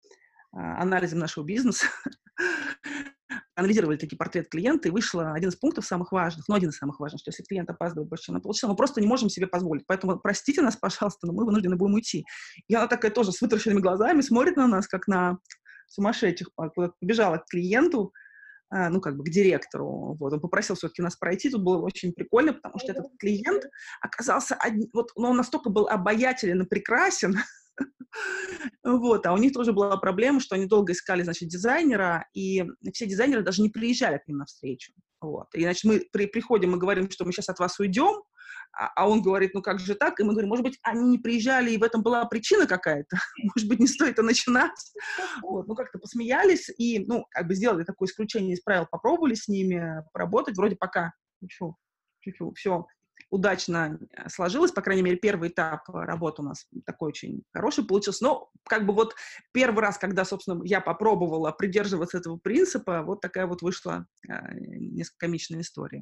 а, анализом нашего бизнеса, анализировали такие портрет клиента, и вышло один из пунктов самых важных, ну, один из самых важных, что если клиент опаздывает больше, чем на полчаса, мы просто не можем себе позволить. Поэтому простите нас, пожалуйста, но мы вынуждены будем уйти. И она такая тоже с вытаращенными глазами смотрит на нас, как на сумасшедших, побежала к клиенту, ну, как бы к директору. Вот. Он попросил все-таки нас пройти. Тут было очень прикольно, потому что этот клиент оказался... Один, вот, ну, он настолько был обаятелен и прекрасен, вот, а у них тоже была проблема, что они долго искали, значит, дизайнера, и все дизайнеры даже не приезжали к ним навстречу. Вот. И, значит, мы при, приходим и говорим, что мы сейчас от вас уйдем, а, а он говорит, ну как же так? И мы говорим, может быть, они не приезжали, и в этом была причина какая-то? Может быть, не стоит это начинать? Вот. Ну, как-то посмеялись, и, ну, как бы сделали такое исключение из правил, попробовали с ними поработать, вроде пока, чуть-чуть, чуть-чуть, все удачно сложилось, по крайней мере, первый этап работы у нас такой очень хороший получился. Но как бы вот первый раз, когда, собственно, я попробовала придерживаться этого принципа, вот такая вот вышла э, несколько комичная история.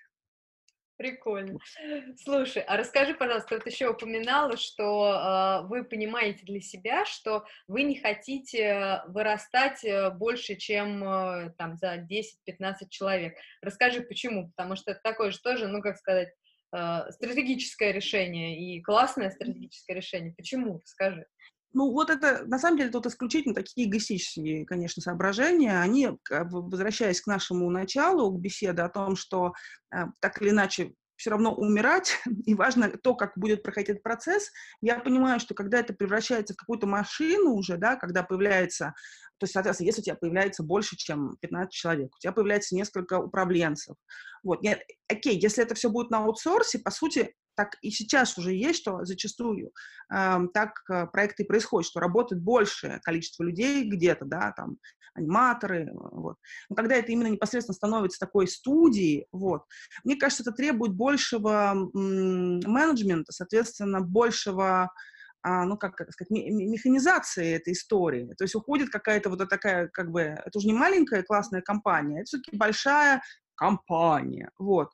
Прикольно. Слушай, а расскажи, пожалуйста, вот еще упоминала, что э, вы понимаете для себя, что вы не хотите вырастать больше, чем э, там за десять-пятнадцать человек. Расскажи, почему? Потому что это такое же тоже, ну, как сказать, э, стратегическое решение и классное стратегическое решение. Почему? Расскажи. Ну, вот это, на самом деле, тут исключительно такие эгоистические, конечно, соображения. Они, возвращаясь к нашему началу, к беседе о том, что э, так или иначе все равно умирать, и важно то, как будет проходить этот процесс. Я понимаю, что когда это превращается в какую-то машину уже, да, когда появляется, то есть, соответственно, если у тебя появляется больше, чем пятнадцать человек, у тебя появляется несколько управленцев. Вот, нет, окей, если это все будет на аутсорсе, по сути, так и сейчас уже есть, что зачастую э, так э, проекты и происходят, что работает большее количество людей где-то, да, там, аниматоры, вот. Но когда это именно непосредственно становится такой студией, вот, мне кажется, это требует большего м, менеджмента, соответственно, большего, а, ну, как это сказать, механизации этой истории. То есть уходит какая-то вот такая, как бы, это уже не маленькая классная компания, это все-таки большая компания, вот.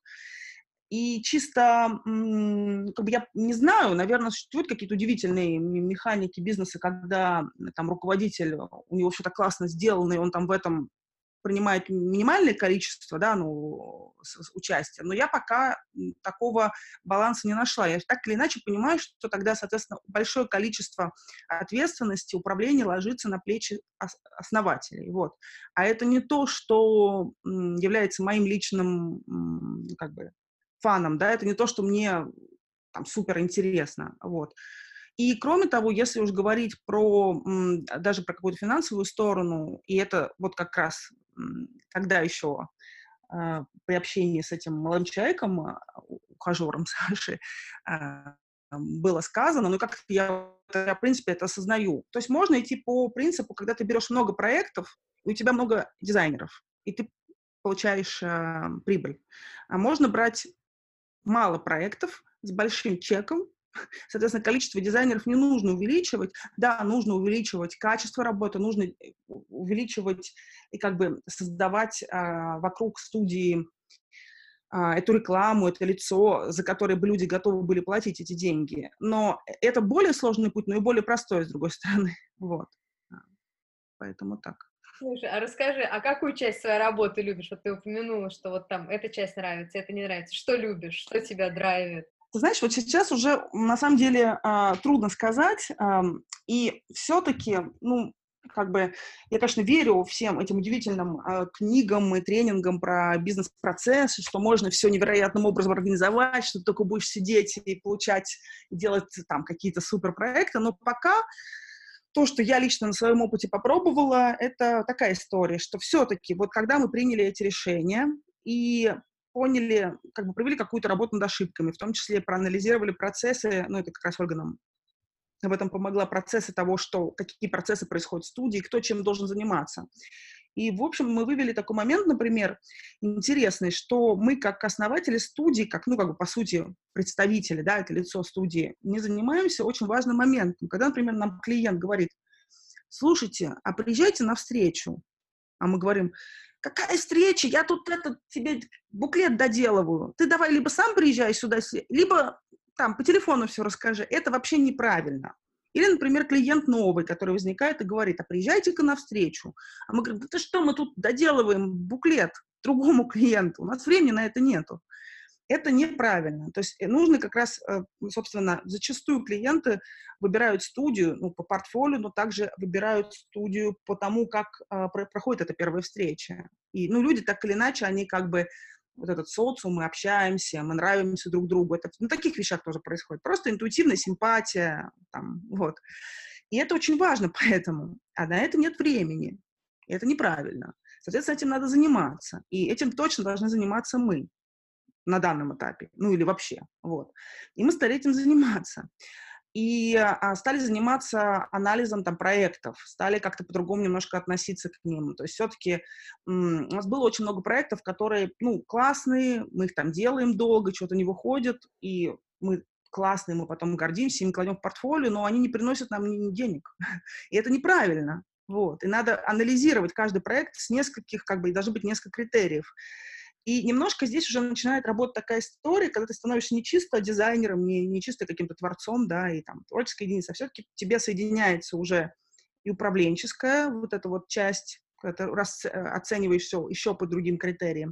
И чисто, м, как бы я не знаю, наверное, существуют какие-то удивительные механики бизнеса, когда там руководитель, у него все так классно сделано, и он там в этом принимает минимальное количество, да, ну, с, с участия, но я пока такого баланса не нашла. Я так или иначе понимаю, что тогда, соответственно, большое количество ответственности, управления ложится на плечи ос- основателей, вот. А это не то, что м, является моим личным, м, как бы, фаном, да, это не то, что мне там супер интересно, вот. И кроме того, если уж говорить про м, даже про какую-то финансовую сторону, и это вот как раз м, когда еще э, при общении с этим молодым человеком, а, ухажером Саши, а, было сказано, ну как я, я, в принципе, это осознаю. То есть можно идти по принципу, когда ты берешь много проектов, и у тебя много дизайнеров, и ты получаешь э, прибыль. А можно брать мало проектов с большим чеком, соответственно, количество дизайнеров не нужно увеличивать. Да, нужно увеличивать качество работы, нужно увеличивать и как бы создавать а, вокруг студии а, эту рекламу, это лицо, за которое бы люди готовы были платить эти деньги. Но это более сложный путь, но и более простой, с другой стороны. Вот. Поэтому так. Слушай, а расскажи, а какую часть своей работы любишь? Вот ты упомянула, что вот там эта часть нравится, это не нравится. Что любишь? Что тебя драйвит? Ты знаешь, вот сейчас уже на самом деле а, трудно сказать, а, и все-таки, ну, как бы, я, конечно, верю всем этим удивительным а, книгам и тренингам про бизнес-процесс, что можно все невероятным образом организовать, что ты только будешь сидеть и получать, и делать там какие-то суперпроекты, но пока то, что я лично на своем опыте попробовала, это такая история, что все-таки вот когда мы приняли эти решения и поняли, как бы провели какую-то работу над ошибками, в том числе проанализировали процессы, ну, это как раз Ольга нам об этом помогла, процессы того, что, какие процессы происходят в студии, кто чем должен заниматься. И, в общем, мы вывели такой момент, например, интересный, что мы, как основатели студии, как, ну, как бы, по сути, представители, да, это лицо студии, не занимаемся очень важным моментом. Когда, например, нам клиент говорит: слушайте, а приезжайте на встречу. А мы говорим: какая встреча? Я тут этот тебе буклет доделываю. Ты давай либо сам приезжай сюда, либо там по телефону все расскажи. Это вообще неправильно. Или, например, клиент новый, который возникает и говорит: а приезжайте-ка на встречу. А мы говорим: да ты что, мы тут доделываем буклет другому клиенту. У нас времени на это нету. Это неправильно. То есть нужно как раз, собственно, зачастую клиенты выбирают студию, ну, по портфолио, но также выбирают студию по тому, как а, проходит эта первая встреча. И, ну, люди так или иначе, они как бы вот этот социум, мы общаемся, мы нравимся друг другу. Это на таких вещах тоже происходит. Просто интуитивная симпатия, там, вот. И это очень важно поэтому. А на это нет времени. И это неправильно. Соответственно, этим надо заниматься. И этим точно должны заниматься мы на данном этапе, ну или вообще, вот. И мы стали этим заниматься. И а, стали заниматься анализом там проектов, стали как-то по-другому немножко относиться к ним. То есть все-таки м- у нас было очень много проектов, которые, ну, классные, мы их там делаем долго, что-то не выходит, и мы классные, мы потом гордимся, им кладем в портфолио, но они не приносят нам ни, ни денег. И это неправильно. Вот. И надо анализировать каждый проект с нескольких, как бы, и должны быть несколько критериев. И немножко здесь уже начинает работать такая история, когда ты становишься не чисто дизайнером, не, не чисто каким-то творцом, да, и там творческая единица, а все-таки тебе соединяется уже и управленческая вот эта вот часть, когда ты рас, оцениваешь все еще по другим критериям.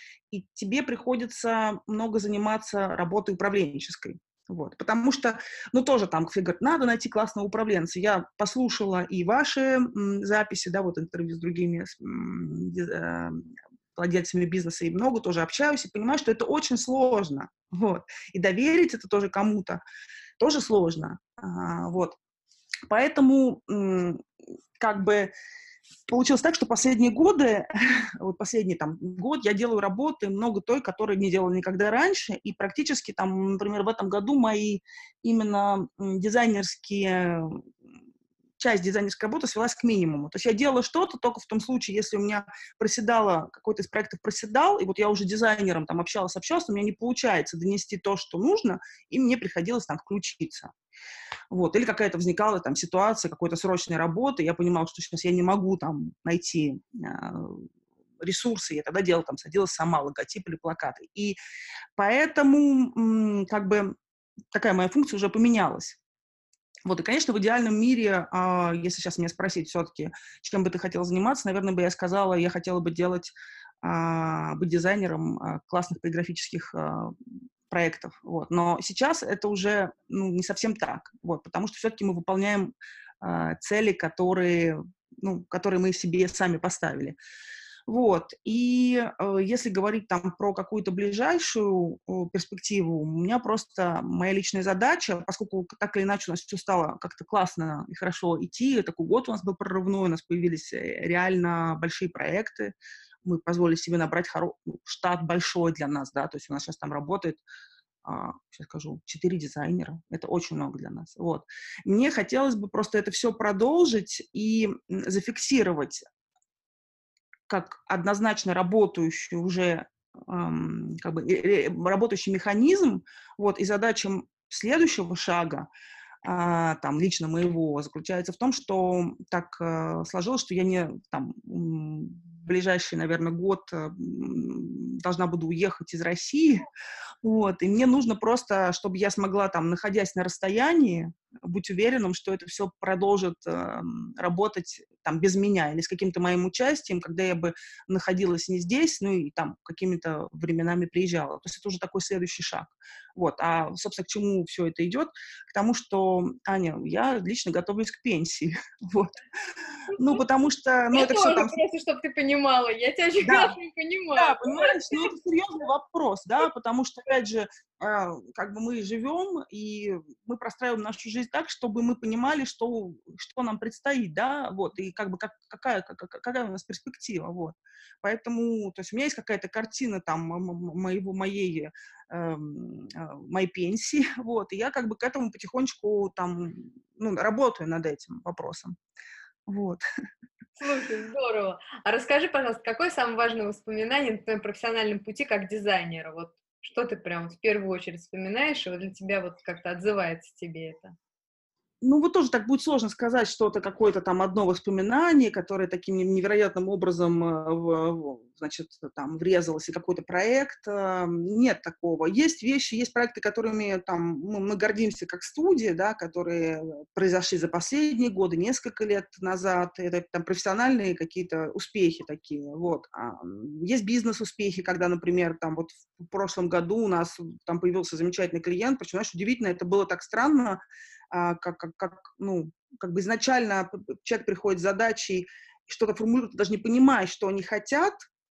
И тебе приходится много заниматься работой управленческой. Вот. Потому что, ну, тоже там, все говорят, надо найти классного управленца. Я послушала и ваши м, записи, да, вот интервью с другими м, владельцами бизнеса и много тоже общаюсь, и понимаю, что это очень сложно, вот. И доверить это тоже кому-то тоже сложно, а, вот. Поэтому м, как бы получилось так, что последние годы, вот последний там год я делаю работы, много той, которой не делала никогда раньше, и практически там, например, в этом году мои именно м, дизайнерские, часть дизайнерской работы свелась к минимуму. То есть я делала что-то только в том случае, если у меня проседало, какой-то из проектов проседал, и вот я уже дизайнером там общалась, общалась, но у меня не получается донести то, что нужно, и мне приходилось там включиться. Вот. Или какая-то возникала там ситуация какой-то срочной работы, я понимала, что сейчас я не могу там найти э, ресурсы, я тогда делала там, садилась сама логотип или плакаты. И поэтому м, как бы такая моя функция уже поменялась. Вот, и, конечно, в идеальном мире, а, если сейчас меня спросить все-таки, чем бы ты хотела заниматься, наверное, бы я сказала, я хотела бы делать, а, быть дизайнером а, классных полиграфических а, проектов, вот. Но сейчас это уже, ну, не совсем так, вот, потому что все-таки мы выполняем а, цели, которые, ну, которые мы себе сами поставили. Вот. И э, если говорить там про какую-то ближайшую э, перспективу, у меня просто моя личная задача, поскольку так или иначе у нас все стало как-то классно и хорошо идти, такой год у нас был прорывной, у нас появились э, реально большие проекты, мы позволили себе набрать хоро... штат большой для нас, да, то есть у нас сейчас там работает, а, сейчас скажу, четыре дизайнера. Это очень много для нас. Вот. Мне хотелось бы просто это все продолжить и м, зафиксировать как однозначно работающий уже эм, как бы, э, э, работающий механизм, вот, и задача следующего шага, а, там, лично моего, заключается в том, что так э, сложилось, что я не, там, м, в ближайший, наверное, год э, м, должна буду уехать из России, вот, и мне нужно просто, чтобы я смогла, там, находясь на расстоянии, быть уверенным, что это все продолжит э, работать там без меня или с каким-то моим участием, когда я бы находилась не здесь, ну и там какими-то временами приезжала. То есть это уже такой следующий шаг. Вот. А, собственно, к чему все это идет? К тому, что, Аня, я лично готовлюсь к пенсии. Вот. Ну, потому что, ну, Я это все тоже, там... просто, чтобы ты понимала, я тебя очень Да, хорошо понимаю. да, понимаешь, ну это серьезный вопрос, да, потому что, опять же, а, как бы мы живем, и мы простраиваем нашу жизнь так, чтобы мы понимали, что, что нам предстоит, да, вот, и как бы как, какая, как, какая у нас перспектива, вот. Поэтому, то есть у меня есть какая-то картина там м- м- моего, моей, эм, э, моей пенсии, вот, и я как бы к этому потихонечку там, ну, работаю над этим вопросом, вот. Слушай, здорово. А расскажи, пожалуйста, какое самое важное воспоминание на твоем профессиональном пути как дизайнера? Вот что ты прям в первую очередь вспоминаешь, и вот для тебя вот как-то отзывается тебе это? Ну, вот тоже так будет сложно сказать что-то, какое-то там одно воспоминание, которое таким невероятным образом, э, в, в- значит, там врезалось, и какой-то проект. э, Нет такого. Есть вещи, есть проекты, которыми там мы, мы гордимся как студия, да, которые произошли за последние годы, несколько лет назад. Это там профессиональные какие-то успехи такие, вот. А, м, есть бизнес-успехи, когда, например, там вот в прошлом году у нас там появился замечательный клиент, причем, знаешь, удивительно, это было так странно, а, как, как, как, ну, как бы изначально человек приходит с задачей, что-то формулирует, ты даже не понимаешь, что они хотят,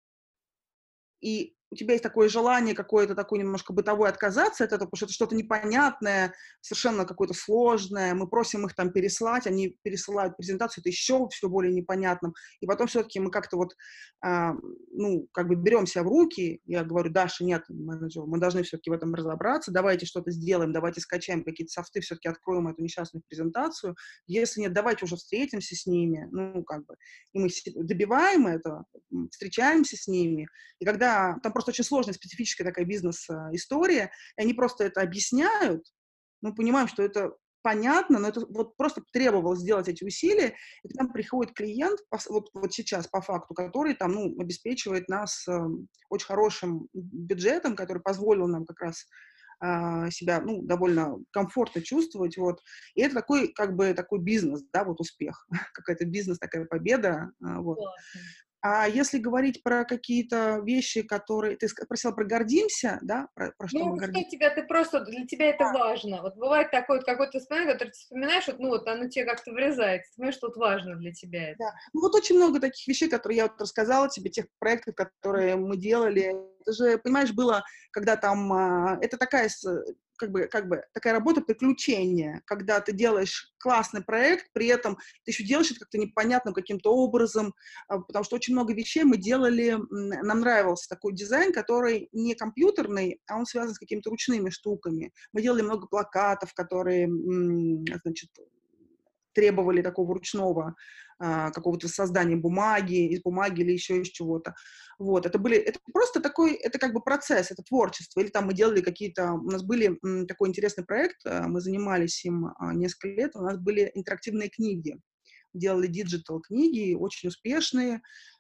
и у тебя есть такое желание какое-то такое немножко бытовое отказаться от этого, потому что это что-то непонятное, совершенно какое-то сложное. Мы просим их там переслать, они пересылают презентацию, это еще все более непонятным. И потом все-таки мы как-то вот, а, ну, как бы берем себя в руки. Я говорю, Даша, нет, менеджер, мы должны все-таки в этом разобраться, давайте что-то сделаем, давайте скачаем какие-то софты, все-таки откроем эту несчастную презентацию. Если нет, давайте уже встретимся с ними, ну, как бы. И мы добиваем это, встречаемся с ними. И когда там просто очень сложная, специфическая такая бизнес-история, и они просто это объясняют, мы понимаем, что это понятно, но это вот просто требовалось сделать эти усилия, и к нам приходит клиент, вот, вот сейчас по факту, который там, ну, обеспечивает нас э, очень хорошим бюджетом, который позволил нам как раз э, себя, ну, довольно комфортно чувствовать, вот. И это такой, как бы, такой бизнес, да, вот успех, какая-то бизнес, такая победа, э, вот. Классно. А если говорить про какие-то вещи, которые... Ты спросила про гордимся, да? Про, про что Ну, мы что гордимся? тебя, ты просто, для тебя это важно. Вот бывает такое вот какое-то воспоминание, которое ты вспоминаешь, вот, ну, вот оно тебе как-то врезается, ты понимаешь, что вот важно для тебя это. Да. Ну, вот очень много таких вещей, которые я вот рассказала тебе, тех проектов, которые мы делали. Это же, понимаешь, было, когда там... а, Это такая, с- как бы, как бы, такая работа приключения, когда ты делаешь классный проект, при этом ты еще делаешь это как-то непонятным каким-то образом, а, потому что очень много вещей мы делали, м, нам нравился такой дизайн, который не компьютерный, а он связан с какими-то ручными штуками. Мы делали много плакатов, которые, м, значит, требовали такого ручного а, какого-то создания бумаги, из бумаги или еще из чего-то. Вот, это были, это просто такой, это как бы процесс, это творчество. Или там мы делали какие-то, у нас были м, такой интересный проект, а, мы занимались им а, несколько лет, у нас были интерактивные книги. Делали диджитал книги, очень успешные,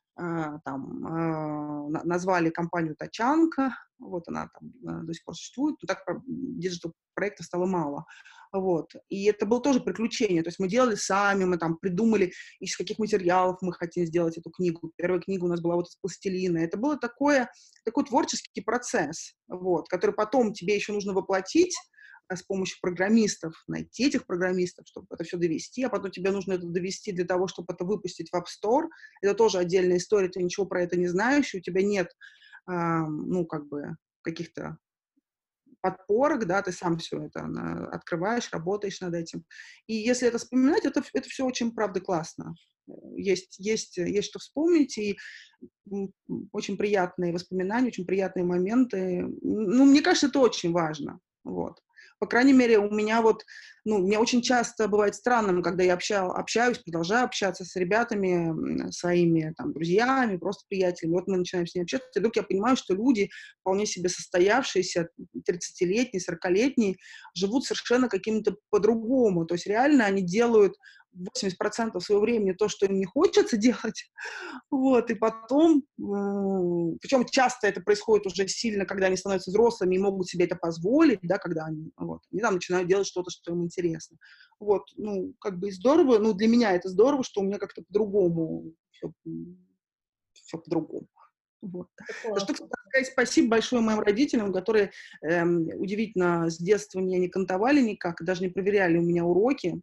а, там, а, на- назвали компанию «Тачанка», вот она там а, до сих пор существует, но так диджитал-проектов стало мало. Вот. И это было тоже приключение, то есть мы делали сами, мы там придумали, из каких материалов мы хотим сделать эту книгу. Первая книга у нас была вот из пластилина. Это было такое, такой творческий процесс, вот, который потом тебе еще нужно воплотить, а, с помощью программистов, найти этих программистов, чтобы это все довести, а потом тебе нужно это довести для того, чтобы это выпустить в App Store. Это тоже отдельная история, ты ничего про это не знаешь, и у тебя нет, а, ну, как бы, каких-то подпорок, да, ты сам все это на- открываешь, работаешь над этим. И если это вспоминать, это, это все очень, правда, классно. Э, Есть, есть, есть что вспомнить, и м, м, очень приятные воспоминания, очень приятные моменты. Ну, мне кажется, это очень важно. Вот. По крайней мере, у меня вот, ну, мне очень часто бывает странным, когда я общал, общаюсь, продолжаю общаться с ребятами, м, своими там друзьями, просто приятелями. Вот мы начинаем с ними общаться, и вдруг я понимаю, что люди, вполне себе состоявшиеся, тридцатилетние, сорокалетние, живут совершенно каким-то по-другому. То есть реально они делают восемьдесят процентов своего времени то, что им не хочется делать, вот, и потом, м, причем часто это происходит уже сильно, когда они становятся взрослыми и могут себе это позволить, да, когда они, вот, они там начинают делать что-то, что им интересно. Вот, ну, как бы и здорово, ну, для меня это здорово, что у меня как-то по-другому все, все по-другому. Вот. Это За что, классно. кстати, сказать спасибо большое моим родителям, которые эм, удивительно с детства меня не кантовали никак, даже не проверяли у меня уроки.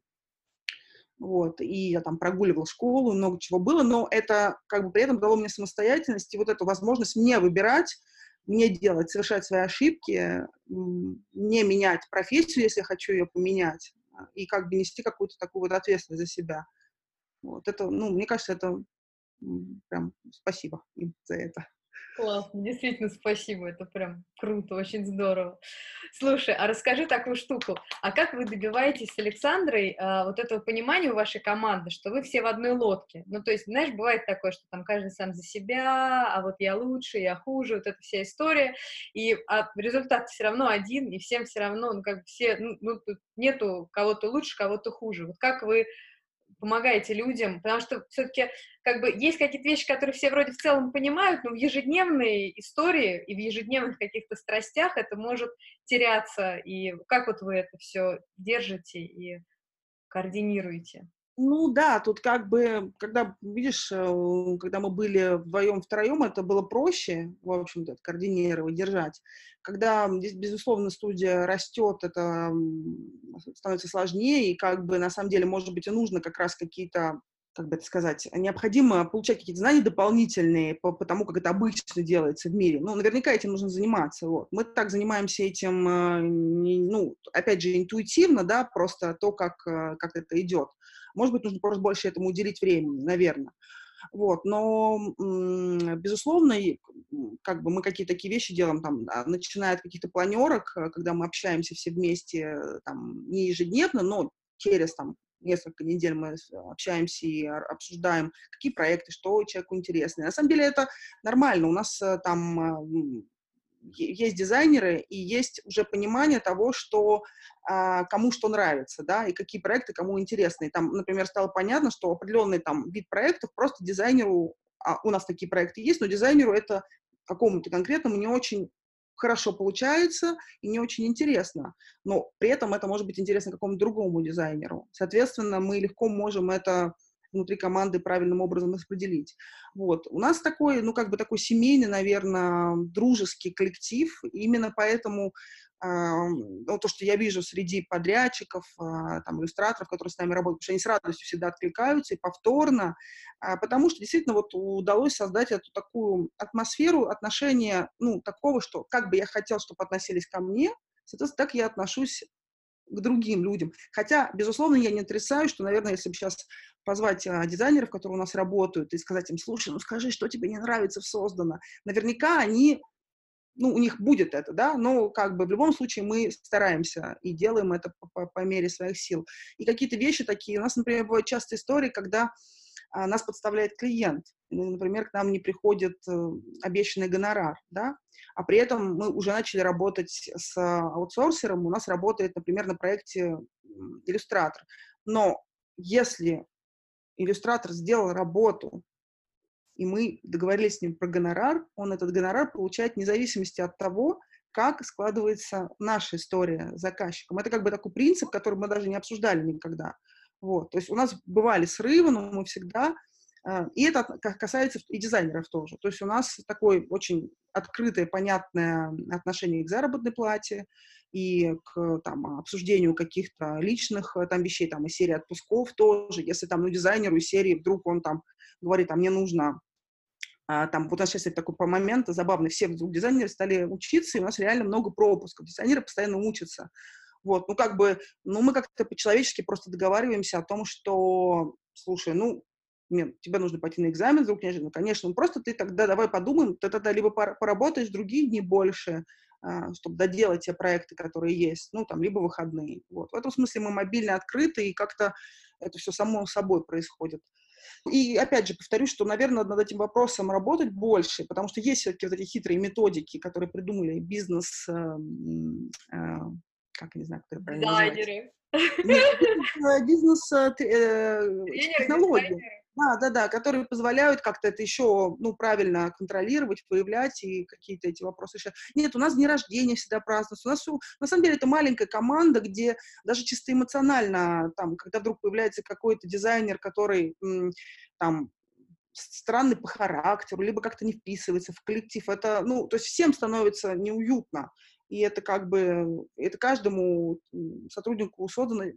Вот, и я там прогуливала школу, много чего было, но это как бы при этом дало мне самостоятельность и вот эту возможность мне выбирать, мне делать, совершать свои ошибки, м, не менять профессию, если я хочу ее поменять, а, и как бы нести какую-то такую вот ответственность за себя. Вот это, ну, мне кажется, это м, прям спасибо им за это. Классно, действительно, спасибо, это прям круто, очень здорово. Слушай, а расскажи такую штуку, а как вы добиваетесь с Александрой а, вот этого понимания у вашей команды, что вы все в одной лодке? Ну, то есть, знаешь, бывает такое, что там каждый сам за себя, а вот я лучше, я хуже, вот эта вся история, и а результат все равно один, и всем все равно, ну, как бы все, ну, ну, тут нету кого-то лучше, кого-то хуже. Вот как вы помогаете людям, потому что все-таки как бы есть какие-то вещи, которые все вроде в целом понимают, но в ежедневной истории и в ежедневных каких-то страстях это может теряться. И как вот вы это все держите и координируете? Ну да, тут как бы, когда, видишь, э, когда мы были вдвоем-втроем, это было проще, в общем-то, это координировать, держать. Когда здесь, безусловно, студия растет, это м, становится сложнее, и как бы на самом деле, может быть, и нужно как раз какие-то, как бы это сказать, необходимо получать какие-то знания дополнительные по, по тому, как это обычно делается в мире. Ну, наверняка этим нужно заниматься. Вот. Мы так занимаемся этим, э, не- ну, опять же, интуитивно, да, просто то, как, э, как это идет. Может быть, нужно просто больше этому уделить времени, наверное. Вот, но, м, безусловно, и, м, как бы мы какие-то такие вещи делаем, там, а, начиная от каких-то планерок, э, когда мы общаемся все вместе, э, там, не ежедневно, но через, там, несколько недель мы с- общаемся и ор- обсуждаем, какие проекты, что человеку интересно. На самом деле это нормально. У нас э, там а, м, е- есть дизайнеры и есть уже понимание того, что а, кому что нравится, да, и какие проекты кому интересны. И там, например, стало понятно, что определенный там вид проектов просто дизайнеру, а у нас такие проекты есть, но дизайнеру это какому-то конкретному не очень хорошо получается и не очень интересно, но при этом это может быть интересно какому-то другому дизайнеру. Соответственно, мы легко можем это внутри команды правильным образом распределить. Вот. У нас такой, ну, как бы такой семейный, наверное, дружеский коллектив, именно поэтому а, ну, то, что я вижу среди подрядчиков, а, там, иллюстраторов, которые с нами работают, потому что они с радостью всегда откликаются и повторно, а, потому что действительно вот удалось создать эту такую атмосферу отношения, ну, такого, что как бы я хотел, чтобы относились ко мне, соответственно, так я отношусь к другим людям. Хотя, безусловно, я не отрицаю, что, наверное, если бы сейчас позвать а, дизайнеров, которые у нас работают, и сказать им, слушай, ну скажи, что тебе не нравится в созданном, наверняка они, ну, у них будет это, да, но как бы в любом случае мы стараемся и делаем это по, по, по мере своих сил. И какие-то вещи такие, у нас, например, бывают часто истории, когда а, нас подставляет клиент. Ну, например, к нам не приходит э, обещанный гонорар, да, а при этом мы уже начали работать с аутсорсером, у нас работает, например, на проекте иллюстратор. Но если иллюстратор сделал работу, и мы договорились с ним про гонорар, он этот гонорар получает вне зависимости от того, как складывается наша история с заказчиком. Это как бы такой принцип, который мы даже не обсуждали никогда. Вот. То есть у нас бывали срывы, но мы всегда... И это касается и дизайнеров тоже. То есть у нас такое очень открытое, понятное отношение к заработной плате и к там, обсуждению каких-то личных там, вещей, там, из серии отпусков тоже. Если там, ну, дизайнеру из серии вдруг он там говорит, а мне нужно А, там, вот у нас сейчас есть такой момент забавный, все вдруг дизайнеры стали учиться, и у нас реально много пропусков. Дизайнеры постоянно учатся. Вот, ну, как бы, ну, мы как-то по-человечески просто договариваемся о том, что, слушай, ну, нет, тебе нужно пойти на экзамен вдруг неожиданно. Ну, конечно, ну, просто ты тогда давай подумаем, ты тогда либо поработаешь другие дни больше, а, чтобы доделать те проекты, которые есть, ну, там, либо выходные. Вот. В этом смысле мы мобильно открыты, и как-то это все само собой происходит. И опять же повторюсь, что, наверное, над этим вопросом работать больше, потому что есть все-таки вот эти хитрые методики, которые придумали бизнес, э, э, как, я не знаю, как это правильно называется. Дизайнеры. Нет, Тренеры, бизнес-технологии. дизайнеры. Да, да, да, которые позволяют как-то это еще, ну, правильно контролировать, выявлять и какие-то эти вопросы решать. Нет, у нас дни рождения всегда празднуются. У нас, у, на самом деле, это маленькая команда, где даже чисто эмоционально, там, когда вдруг появляется какой-то дизайнер, который, м, там, странный по характеру, либо как-то не вписывается в коллектив, это, ну, то есть всем становится неуютно. И это как бы, это каждому сотруднику созданной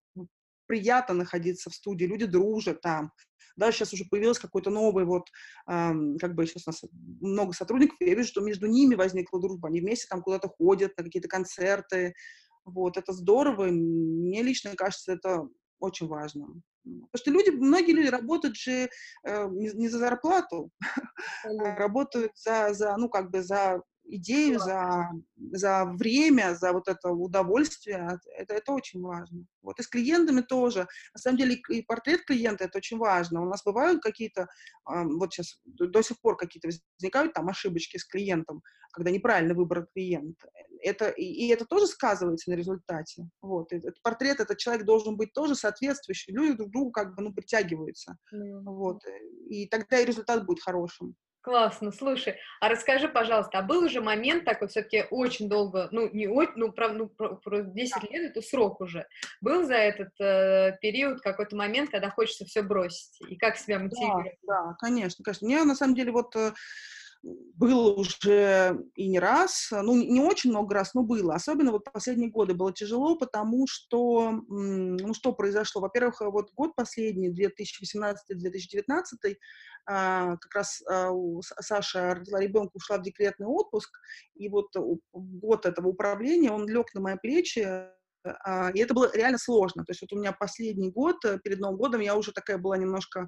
приятно находиться в студии, люди дружат там. Да, сейчас уже появилось какой-то новый вот, эм, как бы сейчас у нас много сотрудников, я вижу, что между ними возникла дружба, они вместе там куда-то ходят, на какие-то концерты, вот, это здорово, и мне лично кажется, это очень важно. Потому что люди, многие люди работают же э, не, не за зарплату, а работают за, за, ну, как бы за идею, за, за время, за вот это удовольствие. Это, это очень важно. Вот и с клиентами тоже. На самом деле и портрет клиента — это очень важно. У нас бывают какие-то, э, вот сейчас до, до сих пор какие-то возникают там ошибочки с клиентом, когда неправильно выбран клиент. Это, и, и это тоже сказывается на результате. Вот. И этот портрет, этот человек должен быть тоже соответствующий. Люди друг к другу как бы, ну, притягиваются. Mm-hmm. Вот. И тогда и результат будет хорошим. Классно, слушай, а расскажи, пожалуйста, а был уже момент такой, все-таки очень долго, ну, не очень, ну, правда, ну, про, про десять лет это срок уже. Был за этот э, период какой-то момент, когда хочется все бросить? И как себя мотивировать? Да, да, конечно, конечно. Мне, на самом деле, вот было уже и не раз, ну, не очень много раз, но было. Особенно вот последние годы было тяжело, потому что, ну, что произошло? Во-первых, вот год последний, две тысячи восемнадцатый — две тысячи девятнадцатый, как раз Саша родила ребенка, ушла в декретный отпуск, и вот год этого управления, он лег на мои плечи, и это было реально сложно. То есть вот у меня последний год, перед Новым годом, я уже такая была немножко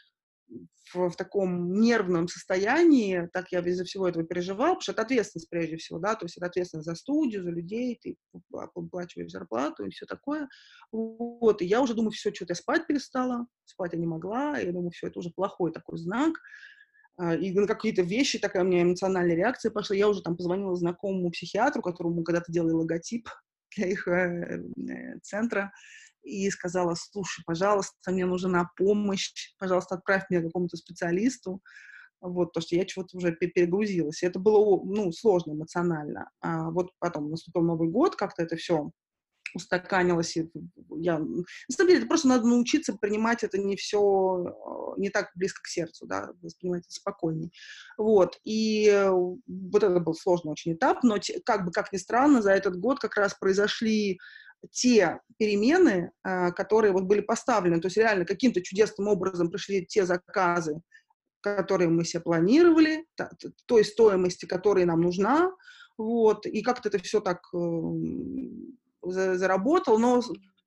В, в таком нервном состоянии, так я из-за всего этого переживала, потому что это ответственность прежде всего, да, то есть это ответственность за студию, за людей, ты выплачиваешь зарплату и все такое. Вот, и я уже думаю, все, что-то я спать перестала, спать я не могла, и я думаю, все, это уже плохой такой знак. И на какие-то вещи такая у меня эмоциональная реакция пошла. Я уже там позвонила знакомому психиатру, которому когда-то делали логотип для их э, э, центра, и сказала: слушай, пожалуйста, мне нужна помощь, пожалуйста, отправь меня к какому-то специалисту, вот, потому что я чего-то уже перегрузилась. И это было, ну, сложно эмоционально. А вот потом наступил Новый год, как-то это все устаканилось. И я... На самом деле, это просто надо научиться принимать это не все, не так близко к сердцу, да, воспринимать это спокойнее. Вот. И вот это был сложный очень этап, но как бы, как ни странно, за этот год как раз произошли те перемены, которые вот были поставлены, то есть реально каким-то чудесным образом пришли те заказы, которые мы себе планировали, той стоимости, которая нам нужна, вот, и как-то это все так заработал, но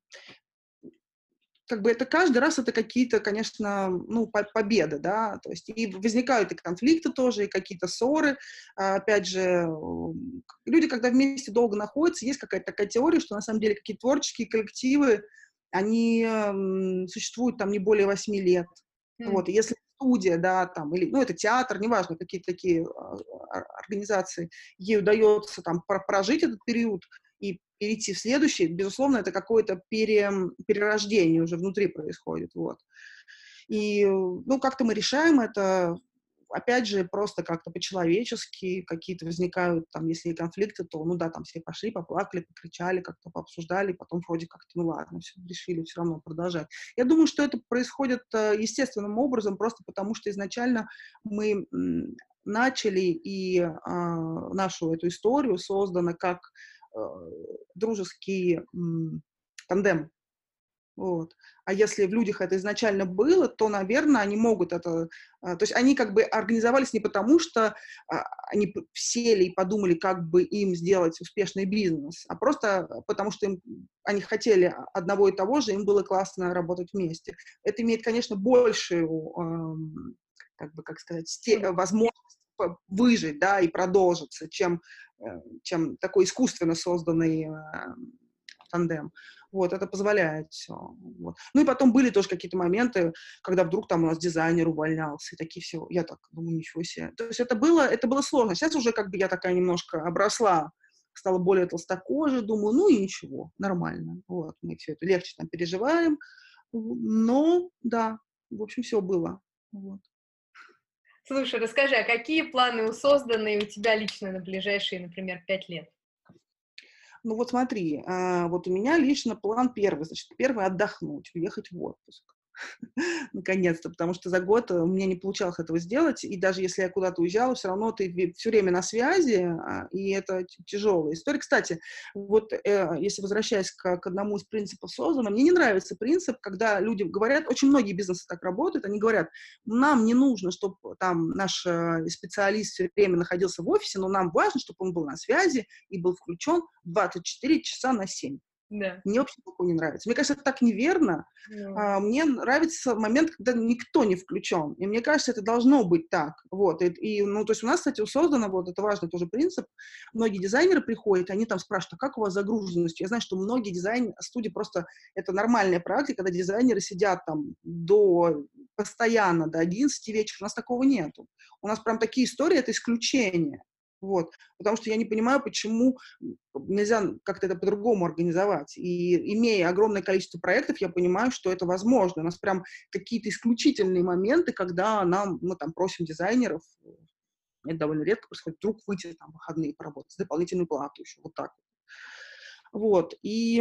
как бы это каждый раз это какие-то, конечно, ну, победы, да, то есть и возникают и конфликты тоже, и какие-то ссоры. Опять же, люди, когда вместе долго находятся, есть какая-то такая теория, что на самом деле какие-то творческие коллективы, они м, существуют там не более восьми лет. Mm. Вот, и если студия, да, там, или, ну, это театр, неважно, какие-то такие а, организации, ей удается там прожить этот период, и перейти в следующий, безусловно, это какое-то пере, перерождение уже внутри происходит, вот. И, ну, как-то мы решаем это, опять же, просто как-то по-человечески, какие-то возникают, там, если конфликты, то, ну да, там все пошли, поплакали, покричали, как-то пообсуждали, потом вроде как-то, ну ладно, все, решили все равно продолжать. Я думаю, что это происходит естественным образом, просто потому что изначально мы начали, и а, нашу эту историю создана как дружеский м, тандем. Вот. А если в людях это изначально было, то, наверное, они могут это... А, то есть они как бы организовались не потому, что а, они сели и подумали, как бы им сделать успешный бизнес, а просто потому, что им, они хотели одного и того же, им было классно работать вместе. Это имеет, конечно, большую, э, как бы, как сказать, сте- возможность выжить, да, и продолжиться, чем, чем такой искусственно созданный э, тандем. Вот, это позволяет все. Вот. Ну и потом были тоже какие-то моменты, когда вдруг там у нас дизайнер увольнялся, и такие все, я так думаю, ничего себе. То есть это было, это было сложно. Сейчас уже как бы я такая немножко обросла, стала более толстокожей, думаю, ну и ничего, нормально. Вот, мы все это легче там переживаем. Но, да, в общем, все было. Вот. Слушай, расскажи, а какие планы у созданные у тебя лично на ближайшие, например, пять лет? Ну вот смотри, а, вот у меня лично план первый, значит, первый отдохнуть, уехать в отпуск. Наконец-то, потому что за год у меня не получалось этого сделать, и даже если я куда-то уезжала, все равно ты все время на связи, и это тяжелая история. Кстати, вот э, если возвращаясь к, к одному из принципов создана, мне не нравится принцип, когда люди говорят, очень многие бизнесы так работают, они говорят, нам не нужно, чтобы там наш специалист все время находился в офисе, но нам важно, чтобы он был на связи и был включен двадцать четыре часа на семь. Да. Мне вообще такое не нравится. Мне кажется, это так неверно. Yeah. А, мне нравится момент, когда никто не включен. И мне кажется, это должно быть так. Вот. И, и, ну, то есть у нас, кстати, создано, вот это важный тоже принцип, многие дизайнеры приходят, они там спрашивают, а как у вас загруженность? Я знаю, что многие дизайн-студии просто, это нормальная практика, когда дизайнеры сидят там до, постоянно до одиннадцати вечера. У нас такого нету. У нас прям такие истории, это исключение. Вот. Потому что я не понимаю, почему нельзя как-то это по-другому организовать. И имея огромное количество проектов, я понимаю, что это возможно. У нас прям какие-то исключительные моменты, когда нам, мы там просим дизайнеров, это довольно редко происходит, вдруг выйти там в выходные поработать, с дополнительной платой еще, вот так вот. Вот, и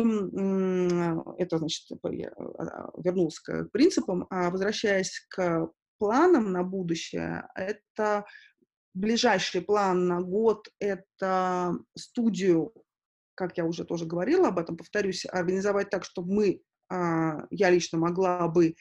это, значит, я вернулась к принципам, а возвращаясь к планам на будущее, это ближайший план на год – это студию, как я уже тоже говорила об этом, повторюсь, организовать так, чтобы мы, я лично могла бы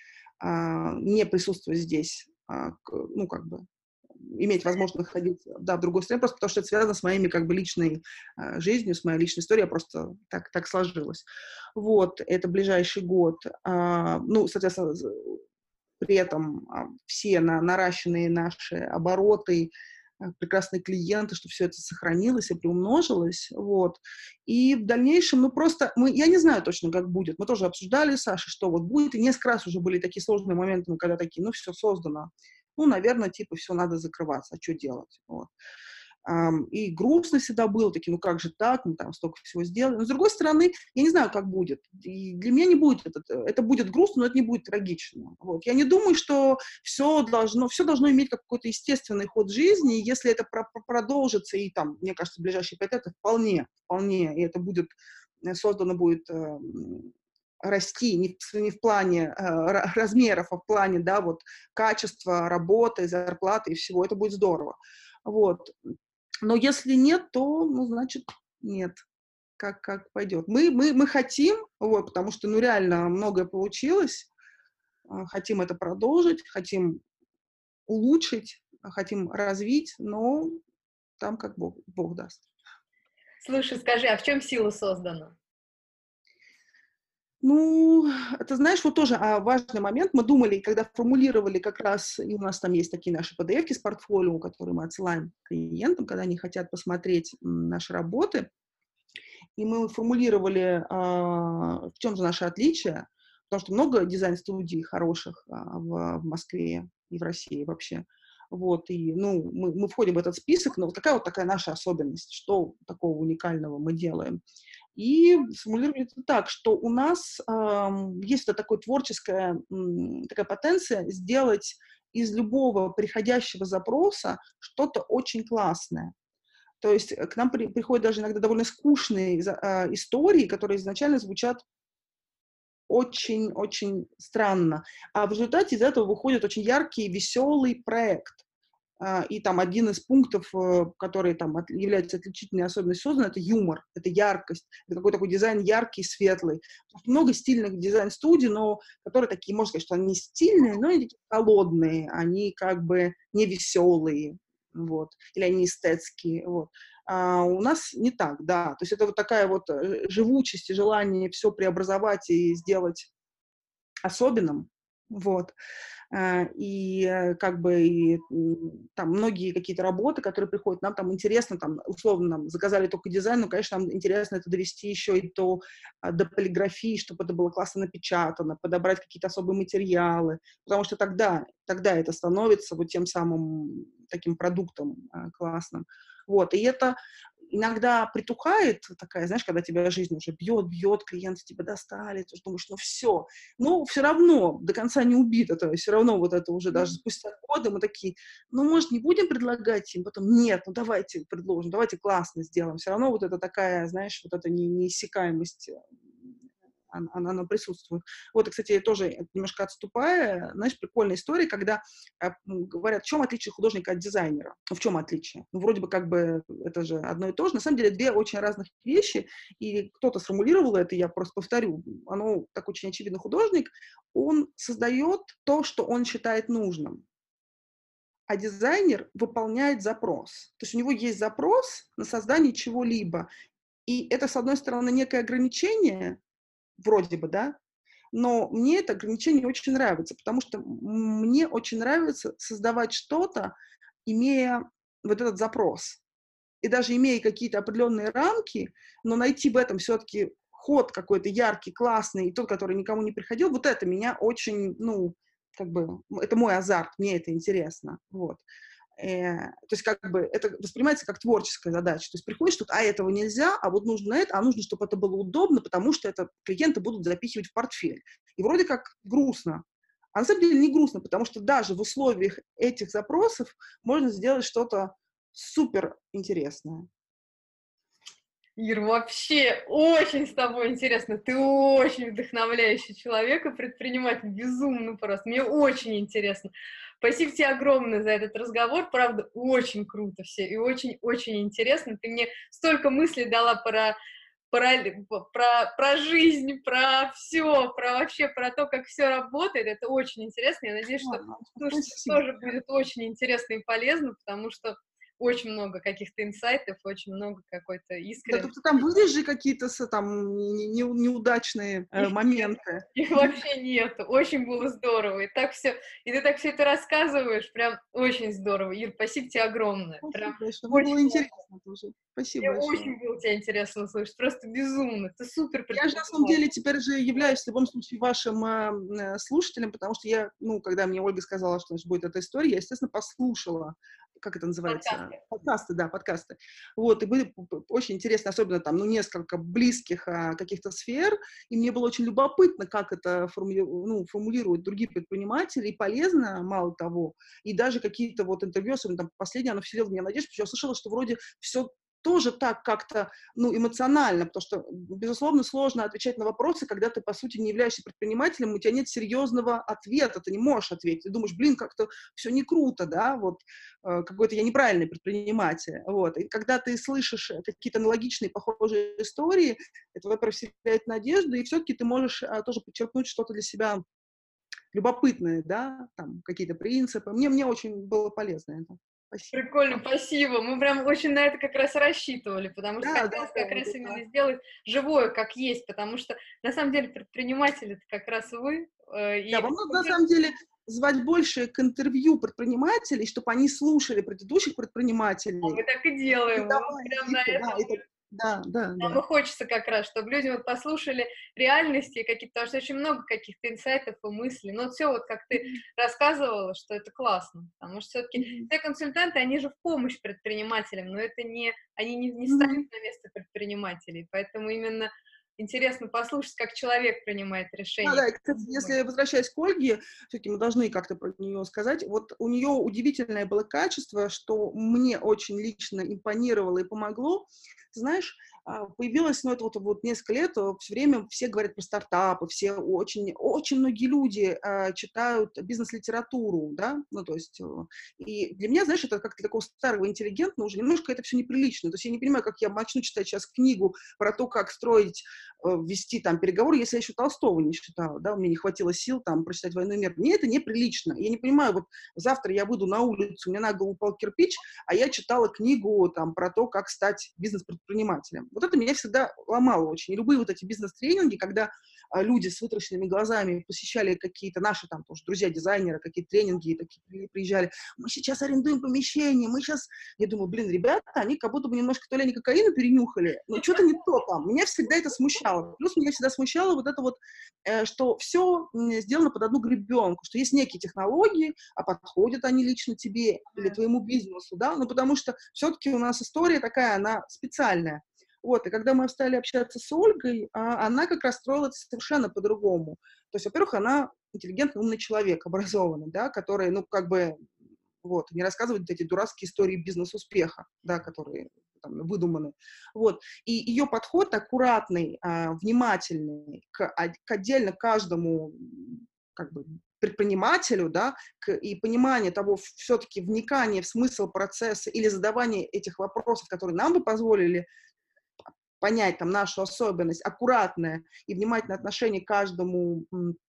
не присутствовать здесь, ну, как бы, иметь возможность находиться, да, в другой стране, просто потому что это связано с моими, как бы, личной жизнью, с моей личной историей, просто так, так сложилось. Вот, это ближайший год. Ну, соответственно, при этом все на, наращенные наши обороты, прекрасные клиенты, чтобы все это сохранилось и приумножилось, вот. И в дальнейшем, ну, просто, мы, я не знаю точно, как будет, мы тоже обсуждали с Сашей, что вот будет, и несколько раз уже были такие сложные моменты, когда такие, ну, все создано, ну, наверное, типа, все надо закрываться, а что делать, вот. Um, и грустно всегда было, такие, ну как же так, мы там столько всего сделали. Но с другой стороны, я не знаю, как будет. И для меня не будет это, это будет грустно, но это не будет трагично. Вот. Я не думаю, что все должно, все должно иметь какой-то естественный ход жизни, и если это про- продолжится, и там, мне кажется, в ближайшие пять лет, это вполне, вполне, и это будет создано будет э, расти не в, не в плане э, размеров, а в плане, да, вот, качества работы, зарплаты и всего, это будет здорово. Вот. Но если нет, то, ну, значит, нет. Как, как пойдет. Мы, мы, мы хотим, вот, потому что, ну, реально многое получилось, э, хотим это продолжить, хотим улучшить, хотим развить, но там как Бог, Бог даст. Слушай, скажи, а в чем сила создана? Ну, это, знаешь, вот тоже а, важный момент. Мы думали, когда формулировали как раз, и у нас там есть такие наши пи ди эф-ки с портфолио, которые мы отсылаем клиентам, когда они хотят посмотреть м, наши работы, и мы формулировали, а, в чем же наше отличие, потому что много дизайн-студий хороших а, в, в Москве и в России вообще. Вот, и, ну, мы, мы входим в этот список, но вот такая вот такая наша особенность, что такого уникального мы делаем. И сформулировали это так, что у нас э, есть вот такая творческая м, такая потенция сделать из любого приходящего запроса что-то очень классное. То есть к нам при, приходят даже иногда довольно скучные э, истории, которые изначально звучат очень-очень странно. А в результате из этого выходит очень яркий, веселый проект. Uh, и там один из пунктов, uh, который там от, является отличительной особенностью создана, это юмор, это яркость, это какой-то такой дизайн яркий, светлый. Много стильных дизайн-студий, но которые такие, можно сказать, что они стильные, но они такие холодные, они как бы не веселые, вот, или они эстетские, вот. А у нас не так, да, то есть это вот такая вот живучесть и желание все преобразовать и сделать особенным, вот. И как бы и, там многие какие-то работы, которые приходят, нам там интересно, там, условно, нам заказали только дизайн, но, конечно, нам интересно это довести еще и до, до полиграфии, чтобы это было классно напечатано, подобрать какие-то особые материалы, потому что тогда, тогда это становится вот тем самым таким продуктом классным. Вот, и это иногда притухает такая, знаешь, когда тебя жизнь уже бьет, бьет, клиенты тебя достали, ты думаешь, ну все. Но все равно до конца не убито, то есть все равно вот это уже даже спустя годы мы такие, ну, может, не будем предлагать им? Потом, нет, ну, давайте предложим, давайте классно сделаем. Все равно вот это такая, знаешь, вот эта не, неиссякаемость, она, она, она присутствует. Вот, и, кстати, тоже немножко отступая, знаешь, прикольная история, когда э, говорят, в чем отличие художника от дизайнера? Ну, в чем отличие? Ну, вроде бы как бы это же одно и то же. На самом деле две очень разных вещи, и кто-то сформулировал это, я просто повторю, оно так очень очевидно. Художник, он создает то, что он считает нужным, а дизайнер выполняет запрос. То есть у него есть запрос на создание чего-либо, и это, с одной стороны, некое ограничение, вроде бы, да, но мне это ограничение очень нравится, потому что мне очень нравится создавать что-то, имея вот этот запрос. И даже имея какие-то определенные рамки, но найти в этом все-таки ход какой-то яркий, классный, и тот, который никому не приходил, вот это меня очень, ну, как бы, это мой азарт, мне это интересно, вот. Э, то есть как бы это воспринимается как творческая задача. То есть приходишь тут, а этого нельзя, а вот нужно это, а нужно, чтобы это было удобно, потому что это клиенты будут запихивать в портфель. И вроде как грустно. А на самом деле не грустно, потому что даже в условиях этих запросов можно сделать что-то супер интересное. Ир, вообще очень с тобой интересно. Ты очень вдохновляющий человек и предприниматель. Безумно просто. Мне очень интересно. Спасибо тебе огромное за этот разговор. Правда, очень круто все и очень-очень интересно. Ты мне столько мыслей дала про, про, про, про жизнь, про все, про вообще про то, как все работает. Это очень интересно. Я надеюсь, что слушателям тоже будет очень интересно и полезно, потому что очень много каких-то инсайтов, очень много какой-то искренности. Да, тут там были же какие-то там не, не, неудачные э, их моменты. Их вообще нету. Очень было здорово. И так все, и ты так все это рассказываешь, прям очень здорово. Ир, спасибо тебе огромное. Спасибо Прям большое. Мне было очень, интересно тоже. Спасибо мне большое. очень было тебя интересно слышать. Просто безумно. Ты супер Я же, на самом предприниматель. деле, теперь же являюсь, в любом случае, вашим э, слушателем, потому что я, ну, когда мне Ольга сказала, что значит, будет эта история, я, естественно, послушала, как это называется? Подкасты. Подкасты, да, подкасты. Вот, и были очень интересны, особенно там, ну, несколько близких а, каких-то сфер, и мне было очень любопытно, как это формули... ну, формулируют другие предприниматели, и полезно, мало того, и даже какие-то вот интервью, особенно там последнее, оно вселило в меня надежду, потому что я слышала, что вроде все тоже так как-то, ну, эмоционально, потому что, безусловно, сложно отвечать на вопросы, когда ты, по сути, не являешься предпринимателем, у тебя нет серьезного ответа, ты не можешь ответить. Ты думаешь, блин, как-то все не круто, да, вот, э, какой-то я неправильный предприниматель, вот. И когда ты слышишь какие-то аналогичные, похожие истории, это, во-первых, вселяет надежду, и все-таки ты можешь а, тоже подчеркнуть что-то для себя любопытное, да, там, какие-то принципы. Мне, мне очень было полезно это. Спасибо. Прикольно, спасибо. Мы прям очень на это как раз рассчитывали, потому что Да, да, хотелось да, как раз это именно так. сделать живое, как есть, потому что на самом деле предприниматель это как раз вы, э, Да, и вам надо, на самом деле, звать больше к интервью предпринимателей, чтобы они слушали предыдущих а мы предпринимателей, так и делаем, мы вот передавали прям их, на да, этом. это, да, да, Нам да. и хочется как раз, чтобы люди вот послушали реальности какие-то, потому что очень много каких-то инсайтов и мыслей. Но все вот как ты Мгм, рассказывала, что это классно, потому что все-таки мгм, все консультанты, они же в помощь предпринимателям, но это не, они не, не ставят мгм. на место предпринимателей, поэтому именно интересно послушать, как человек принимает Да, решение, да, и, как кстати, он думает. если возвращаясь к Ольге, все-таки мы должны как-то про нее сказать. Вот у нее удивительное было качество, что мне очень лично импонировало и помогло. Ты знаешь, а, появилось, ну, это вот, вот несколько лет, все время все говорят про стартапы, все очень, очень многие люди а, читают бизнес-литературу, да, ну, то есть, э, и для меня, знаешь, это как-то такого старого интеллигентного уже немножко это все неприлично. То есть я не понимаю, как я начну читать сейчас книгу про то, как строить э, вести там переговоры, если я еще Толстого не читала, да, у меня не хватило сил там прочитать «Войну и мир». Мне это неприлично. Я не понимаю, вот завтра я выйду на улицу, мне на голову упал кирпич, а я читала книгу там про то, как стать бизнес-предпринимателем. Вот это меня всегда ломало очень. И любые вот эти бизнес-тренинги, когда а, люди с вытаращенными глазами посещали какие-то наши там тоже друзья-дизайнеры, какие-то тренинги, такие при- приезжали, мы сейчас арендуем помещение, мы сейчас... Я думаю, блин, ребята, они как будто бы немножко то ли они кокаину перенюхали, но что-то не то там. Меня всегда это смущало. Плюс меня всегда смущало вот это вот, э, что все сделано под одну гребенку, что есть некие технологии, а подходят они лично тебе или твоему бизнесу, да, ну потому что все-таки у нас история такая, она специальная. Вот, и когда мы стали общаться с Ольгой, а, она как раз строила это совершенно по-другому. То есть, во-первых, она интеллигентный, умный человек, образованный, да, который, ну, как бы, вот, не рассказывать вот эти дурацкие истории бизнес-успеха, да, которые там, выдуманы. Вот. И ее подход аккуратный, а, внимательный к, а, к отдельно каждому как бы, предпринимателю, да, к, и понимание того, все-таки вникание в смысл процесса или задавание этих вопросов, которые нам бы позволили понять там нашу особенность, аккуратное и внимательное отношение к каждому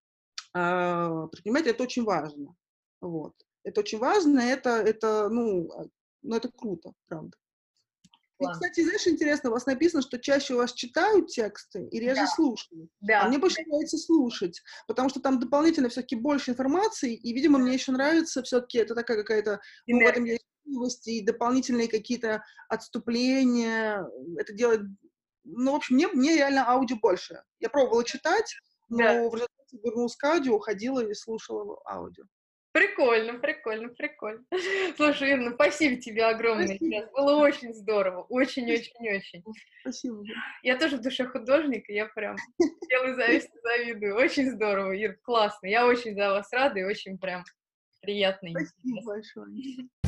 а, предпринимателю, это очень важно. Вот. Это очень важно, это, это, ну, а, ну, это круто, правда. И, Ладно. кстати, знаешь, интересно, у вас написано, что чаще у вас читают тексты и реже Да, слушают. А да, мне больше нравится слушать, потому что там дополнительно все-таки больше информации, и, видимо, мне еще нравится все-таки, это такая какая-то, ну, в этом энергия, есть живость и дополнительные какие-то отступления. Это делает, ну, в общем, мне, мне реально аудио больше. Я пробовала читать, да. но в результате вернулась к аудио, уходила и слушала аудио. Прикольно, прикольно, прикольно. Слушай, Ир, ну спасибо тебе огромное Спасибо. сейчас. Было очень здорово. Очень-очень-очень. Спасибо. Спасибо. Я тоже в душе художник, и я прям делаю зависть и завидую. Очень здорово, Ир, классно. Я очень за вас рада и очень прям приятно и Спасибо интересно. большое.